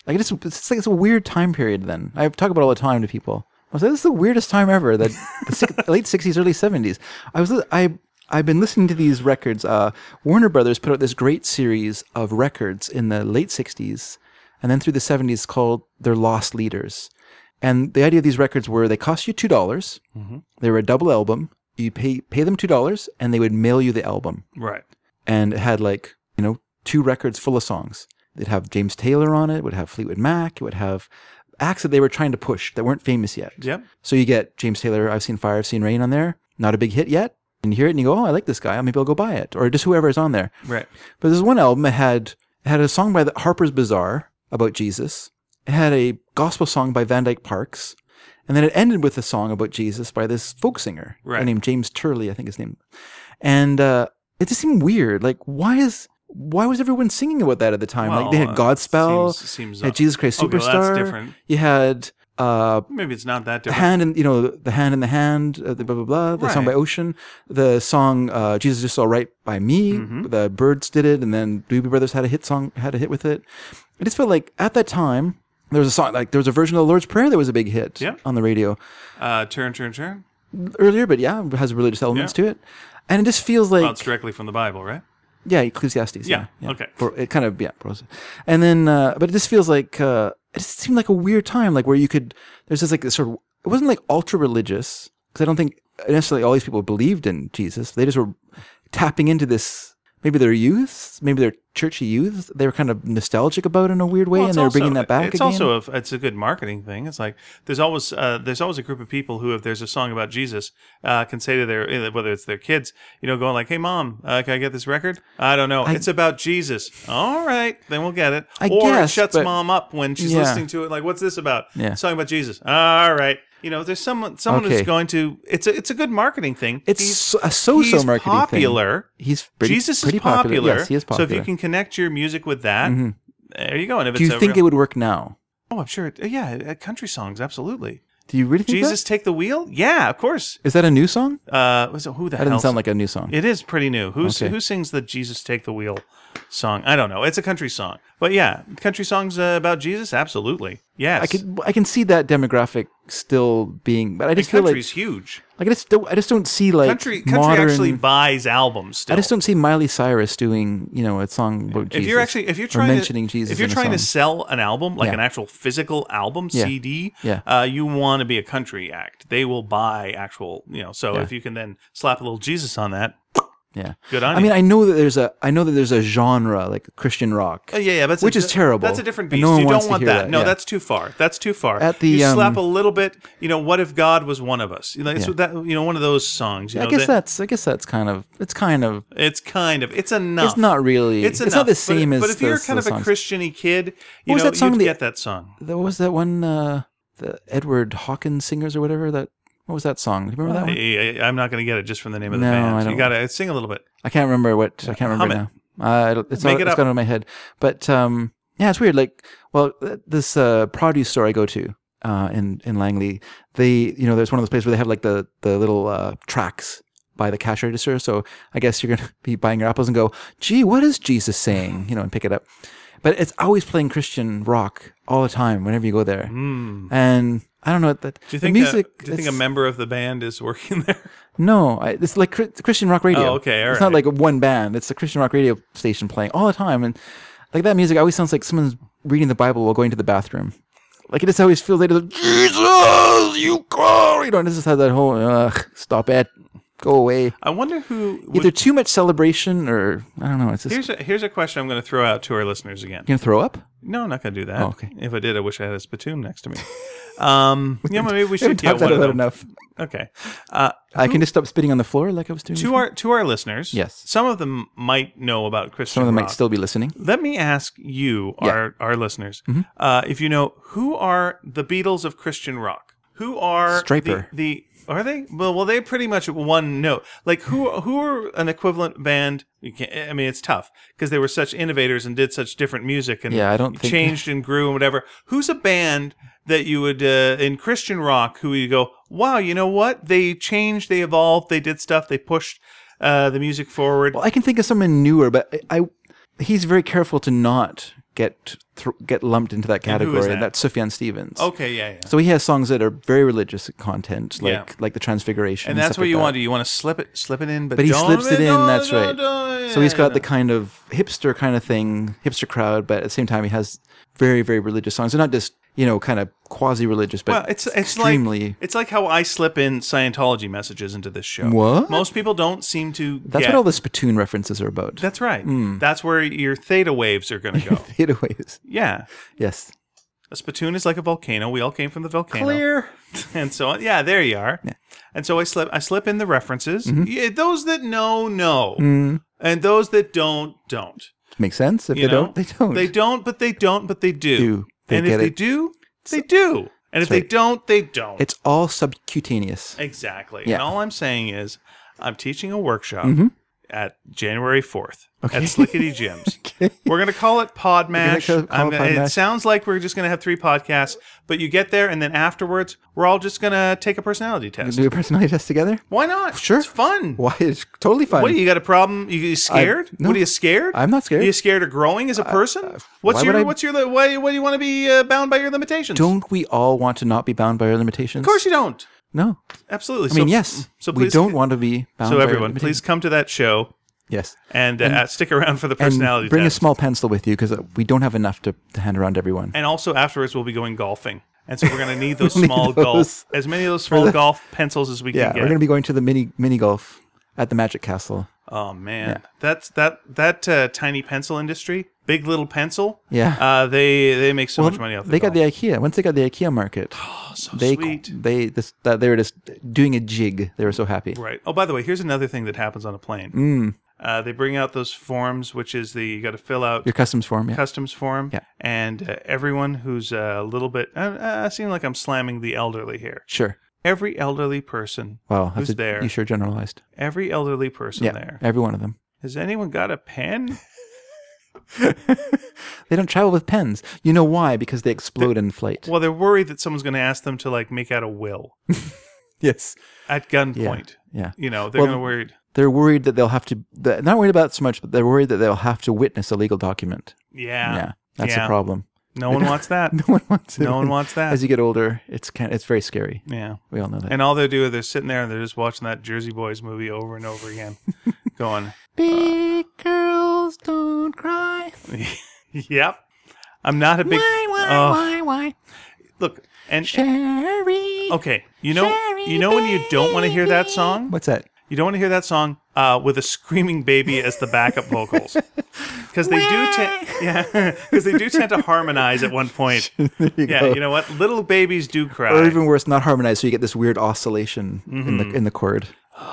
Like it's it's like it's a weird time period. Then I talk about it all the time to people. I was like, this is the weirdest time ever. That the six, late sixties, early seventies. I was I I've been listening to these records. Uh, Warner Brothers put out this great series of records in the late sixties and then through the seventies called their Lost Leaders. And the idea of these records were they cost you two dollars. Mm-hmm. They were a double album. You pay pay them two dollars, and they would mail you the album. Right. And it had like you know two records full of songs. It'd have James Taylor on it. It would have Fleetwood Mac. It would have acts that they were trying to push that weren't famous yet. Yep. So you get James Taylor, I've Seen Fire, I've Seen Rain on there. Not a big hit yet. And you hear it and you go, oh, I like this guy. Maybe I'll go buy it. Or just whoever's on there. Right. But there's one album that had, it had a song by the Harper's Bazaar about Jesus. It had a gospel song by Van Dyke Parks. And then it ended with a song about Jesus by this folk singer. Right. Named James Turley, I think his name. And uh, it just seemed weird. Like, why is... Why was everyone singing about that at the time? Well, like they had Godspell, seems, seems you had Jesus Christ okay, Superstar. well, that's different. You had uh, Maybe it's not that the different. hand in you know the hand in the hand, uh, the blah blah blah. The song by Right. Ocean, the song uh, Jesus Just All Right by Me. Mm-hmm. The Birds did it, and then Doobie Brothers had a hit song, had a hit with it. I just felt like at that time there was a song like there was a version of the Lord's Prayer that was a big hit Yeah. on the radio Uh, turn, turn, turn. earlier, but yeah, it has religious elements Yeah. to it, and it just feels like Well, it's directly from the Bible, right? Yeah, Ecclesiastes. Yeah, Yeah. okay. For, it kind of, yeah. And then, uh, but it just feels like, uh, it just seemed like a weird time, like where you could, there's this like this sort of, it wasn't like ultra religious, because I don't think necessarily all these people believed in Jesus. They just were tapping into this, maybe their youth, maybe their churchy youth, they were kind of nostalgic about it in a weird way, Well, and it's they were also- bringing that back It's again. also a, it's a good marketing thing. It's like there's always uh, there's always a group of people who, if there's a song about Jesus, uh, can say to their whether it's their kids, you know, going like, "Hey, mom, uh, can I get this record? I don't know. I- it's about Jesus. All right, then we'll get it." I or guess, it shuts but- mom up when she's Yeah. listening to it. Like, what's this about? Yeah. Song about Jesus. All right. You know, there's someone someone Okay. who's going to. It's a it's a good marketing thing. It's He's- so- a so-so he's marketing popular. thing. He's pretty, Jesus pretty is popular. Yes, he is So popular. if you can connect your music with that, there you go. And if Do it's you a think real- it would work now? Oh, I'm sure. It, yeah, uh, country songs, absolutely. Do you really think Jesus that? Take the Wheel? Yeah, of course. Is that a new song? Uh, was it, who the That hell? doesn't sound like a new song. It is pretty new. Who's Okay. who sings the Jesus Take the Wheel song? I don't know. It's a country song, but yeah, country songs uh, about Jesus, absolutely. Yes, I could, I can see that demographic still being, but I And just feel like, country's huge. like I just don't, I just don't see like Country, country modern. actually buys albums. Still, I just don't see Miley Cyrus doing, you know, a song about Jesus. If you're actually, if you're or trying mentioning to, Jesus, if you're in a trying to song. sell an album, like Yeah. an actual physical album, Yeah. C D, Yeah. uh, you want to be a country act. They will buy actual, you know. So Yeah. if you can then slap a little Jesus on that, yeah, good on I you. mean, I know that there's a, I know that there's a genre like Christian rock. Oh, yeah, yeah, that's Which a, is terrible. That's a different And beast. no one you wants don't to want hear that. that, No, yeah. that's too far. That's too far. At the, you slap um, a little bit. You know, what if God was one of us? You know, it's Yeah. that. You know, one of those songs. You I know, guess that- that's, I guess that's kind of, it's kind of, it's kind of. It's enough. it's not really, It's, it's, enough. not the But- same but, as. But if you're the- kind the of a songs. Christian-y kid, you What was know, that song you'd that- get that song. What was that one? Uh, the Edward Hawkins singers or whatever. That what was that song? Do you remember that one? I, I, I'm not going to get it just from the name of the No, band. I You don't- got to sing a little bit. I can't remember what. I can't remember Hum it. now. Uh, it'll- it's Make all, it it's up. gone over my head. But um, yeah, it's weird. Like, well, th- this uh, produce store I go to uh, in in Langley, they, you know, there's one of those places where they have like the the little uh, tracks by the cash register. So I guess you're gonna be buying your apples and go, gee, what is Jesus saying? You know, and pick it up. But it's always playing Christian rock all the time whenever you go there. Mm. And I don't know that Do you the think? music. a, do you think a it's- member of the band is working there? No, I, it's like Chri- Christian rock radio. Oh, okay, all It's not right. like one band. It's a Christian rock radio station playing all the time, and like that music always sounds like someone's reading the Bible while going to the bathroom. Like it just always feels like Jesus, you call. You know, and it just has that whole ugh, stop it, go away. I wonder who. Would, Either too much celebration or I don't know. It's just here's a here's a question I'm going to throw out to our listeners again. you gonna throw up. No, I'm not going to do that. Oh, okay. If I did, I wish I had a spittoon next to me. Um, yeah, maybe we We should haven't get talked one about of that them. enough. Okay. Uh, I can just stop spitting on the floor like I was doing. to before. our to our listeners, Yes. some of them might know about Christian Some of them rock. might still be listening. Let me ask you, Yeah. our our listeners, Mm-hmm. uh, if you know who are the Beatles of Christian rock? Who are Stryper. The, the are they? Well, well, they pretty much one note. Like who who are an equivalent band? You can't, I mean, it's tough because they were such innovators and did such different music and Yeah, I don't think- changed and grew and whatever. Who's a band that you would uh, in Christian rock who you go, wow, you know what? They changed, they evolved, they did stuff, they pushed uh, the music forward. Well, I can think of someone newer, but I, I he's very careful to not get th- get lumped into that And who is category. that? That's Sufjan Stevens. Okay, yeah, yeah. So he has songs that are very religious content, like Yeah. like the Transfiguration, And that's stuff what like you that. want to do. You want to slip it, slip it in, but, But he don't, slips it in. don't- That's don't- right. don't- So he's yeah, got yeah. the kind of hipster kind of thing, hipster crowd, but at the same time he has very very religious songs. They're not just you know kind of quasi religious, but Well, it's it's extremely. like it's like how I slip in Scientology messages into this show. What? Most people don't seem to. That's get. what all the spittoon references are about. That's right. That's where your theta waves are going to go. Theta waves. Yeah. Yes. A spittoon is like a volcano. We all came from the volcano. Clear. And so on. Yeah, there you are. Yeah. And so I slip I slip in the references. Mm-hmm. Yeah, those that know, know. And those that don't, don't. Makes sense. If You they know? don't, they don't. They don't, but they don't, but they do. Do. They and get if they it. do, they do. And if That's they right. don't, they don't. It's all subcutaneous. Exactly. Yeah. And all I'm saying is I'm teaching a workshop Mm-hmm. at January fourth at Slickety Jim's. We're going to call it Podmash. We're gonna call- call I'm it gonna- It Podmash. sounds like we're just going to have three podcasts, but you get there and then afterwards, we're all just going to take a personality test. Do a personality test together? Why not? Sure. It's fun. Why? It's totally fun. What, you got a problem? You, you scared? no. what are you scared? I'm not scared. Are you scared of growing as a person? what's why your would I- what's your li- why why do you want to be uh, bound by your limitations? Don't we all want to not be bound by our limitations? Of course you don't. No. Absolutely. I mean, yes. So we please, don't want to be bound So by our everyone, please limitations. come to that show Yes. and, uh, stick around for the personality And bring test. a small pencil with you because we don't have enough to, to hand around to everyone. And also afterwards, we'll be going golfing. And so we're going to need those We'll need small those golf, as many of those small the- golf pencils as we yeah, can get. we're going to be going to the mini mini golf at the Magic Castle. oh man, that's that that uh, tiny pencil industry, Big Little Pencil. Yeah. uh, they they make so Well, much money off. they the got the IKEA. Once they got the IKEA market, oh, so they sweet. they this, that they were just doing a jig. They were so happy. Right. Oh, by the way, here's another thing that happens on a plane. Mm. Uh, they bring out those forms, which is the you got to fill out Your customs form, yeah. customs form. Yeah. And uh, everyone who's uh, a little bit, uh, uh, I seem like I'm slamming the elderly here. Sure. Every elderly person Wow, who's that's a, there, you sure generalized. every elderly person Yeah, there. every one of them. Has anyone got a pen? They don't travel with pens. You know why? Because they explode in flight. Well, they're worried that someone's going to ask them to like make out a will Yes. at gunpoint. Yeah. You know, they're Well, going to worried. They're worried that they'll have to. They're not worried about it so much, but they're worried that they'll have to witness a legal document. Yeah. Yeah, that's Yeah. the problem. No one wants that. No one wants it. No one wants that. As you get older, it's kind. It's very scary. Yeah. We all know that. And all they do is they're sitting there and they're just watching that Jersey Boys movie over and over again, going, Big girls don't cry. "Yep, I'm not a big Why? Why? oh, Why? Why? look." And Sherry. okay, you know, Sherry you know when you don't want to hear that song, What's that? you don't want to hear that song uh, with a screaming baby as the backup vocals, because they do, te- yeah, because they do tend to harmonize at one point. There you Yeah, go. you know what? Little babies do cry. Or even worse, not harmonized, so you get this weird oscillation in the in the chord.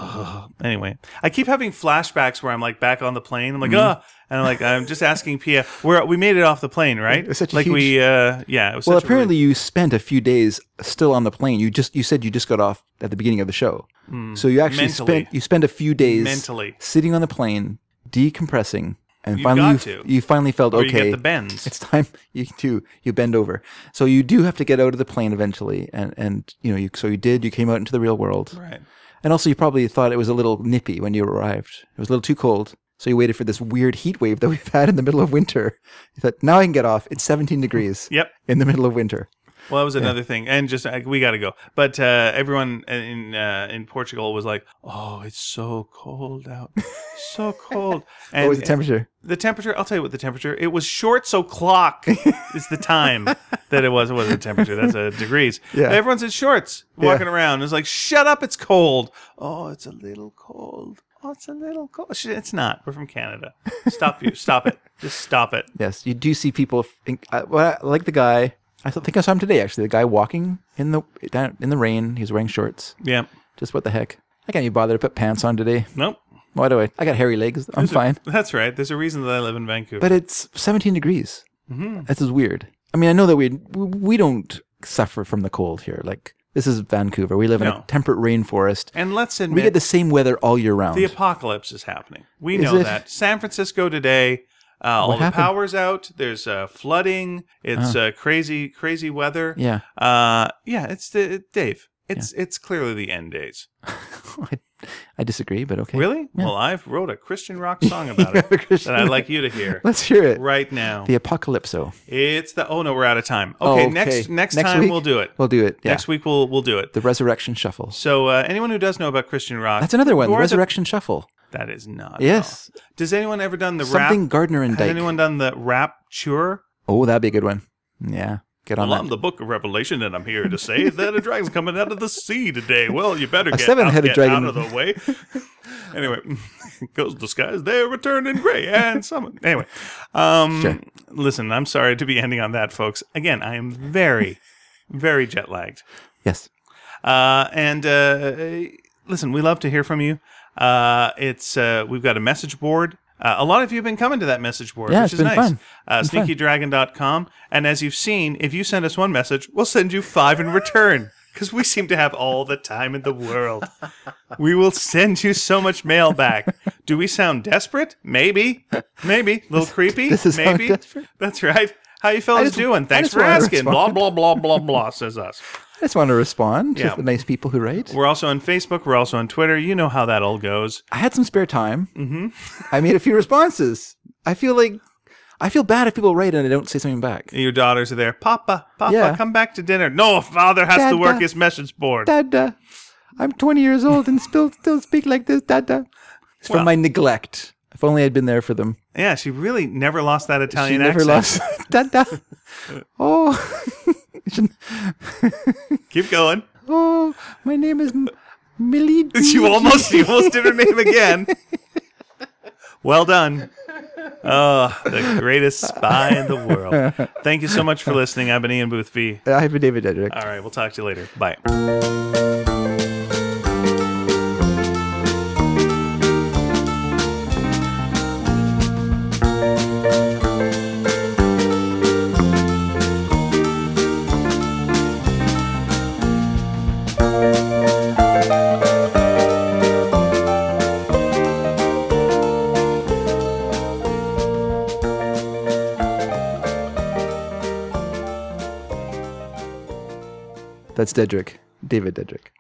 Anyway, I keep having flashbacks where I'm like back on the plane. I'm like, Mm-hmm. ah, and I'm like, I'm just asking Pia, where we made it off the plane, right? It was such a like huge- we, uh, yeah. It was Well, such a apparently you spent a few days still on the plane. You just you said you just got off at the beginning of the show, so you actually Hmm. Mentally. spent you spent a few days Mentally. sitting on the plane, decompressing, and You've finally got you, to. you finally felt Or okay. you get the bends. It's time you do you bend over. So you do have to get out of the plane eventually, and and you know you so you did. You came out into the real world, Right. and also you probably thought it was a little nippy when you arrived. It was a little too cold. So you waited for this weird heat wave that we've had in the middle of winter. You thought, now I can get off. It's seventeen degrees Yep. in the middle of winter. Well, that was another thing, and just uh, we got to go. But uh, everyone in uh, in Portugal was like, "Oh, it's so cold out, so cold." And What was the temperature? The temperature. I'll tell you what the temperature. It was short, so clock is the time that it was. It wasn't a temperature. That's a degrees. Yeah. Everyone's in shorts walking Yeah. around. It's like, shut up! It's cold. Oh, it's a little cold. Oh, it's a little cold. Sh- It's not. We're from Canada. Stop you. Stop it. Just stop it. Yes, you do see people. Think, uh, well, I like the guy. I th- think I saw him today. Actually, the guy walking in the down in the rain. He's wearing shorts. Yeah. Just what the heck? I can't even bother to put pants on today. Nope. Why do I? I got hairy legs. I'm There's a- fine. that's right. There's a reason that I live in Vancouver. But it's seventeen degrees. Mm-hmm. This is weird. I mean, I know that we we don't suffer from the cold here. Like this is Vancouver. We live in No. a temperate rainforest. and let's admit, We get the same weather all year round. the apocalypse is happening. We Is know it? that. San Francisco today, uh, all the happened? power's out. There's uh, flooding. It's uh, crazy, crazy weather. yeah. Uh, yeah, it's the Dave. It's it's clearly the end days. I disagree, but okay. Really? Well, I've wrote a Christian rock song about it Christian that I'd like you to hear Let's hear it. right now. The Apocalypso. It's the. Oh no, we're out of time. Oh, Okay, okay. next next, Next time week? we'll do it. We'll do it. Yeah. Next week we'll we'll do it. The Resurrection Shuffle. So uh, anyone who does know about Christian rock, That's another one. who The are Resurrection Shuffle. That is not. Yes. no. Does anyone ever done the Something rap? Gardner and Has Dyke. anyone done the rapture? Oh, that'd be a good one. Yeah. Get on Well, I'm that. the Book of Revelation, and I'm here to say that a dragon's coming out of the sea today. Well, you better A get, seven-headed out, get dragon. out of the way. Anyway, goes the skies, they return in gray, and some. Anyway, um, Sure. listen, I'm sorry to be ending on that, folks. Again, I am very, very jet lagged. Yes. Uh, and uh, listen, we love to hear from you. Uh, it's uh, we've got a message board. Uh, a lot of you have been coming to that message board, Yeah, which it's is been nice. fun. Uh, It's been fun. sneaky dragon dot com. And as you've seen, if you send us one message, we'll send you five in return because we seem to have all the time in the world. We will send you so much mail back. Do we sound desperate? Maybe. Maybe. A little creepy? Does it sound Maybe. desperate? That's right. How you fellas just- doing? I Thanks just for wanna asking. Blah, respond. blah, blah, blah, blah, says us. I just want to respond Yeah. to the nice people who write. We're also on Facebook. We're also on Twitter. You know how that all goes. I had some spare time. Mm-hmm. I made a few responses. I feel like I feel bad if people write and I don't say something back. Your daughters are there. Papa, Papa, Yeah. come back to dinner. No, father has to Dada. work his message board. Dada, I'm twenty years old and still still speak like this. Dada. It's from Well- my neglect. If only I'd been there for them. Yeah, she really never lost that She Italian never accent. lost. Dada. Oh. Keep going. Oh, my name is M- Millie. You almost, you almost did her name again. Well done. Oh, the greatest spy in the world. Thank you so much for listening. I've been Ian Boothby. I've been David Dedrick. All right, we'll talk to you later. Bye. That's Dedrick. David Dedrick.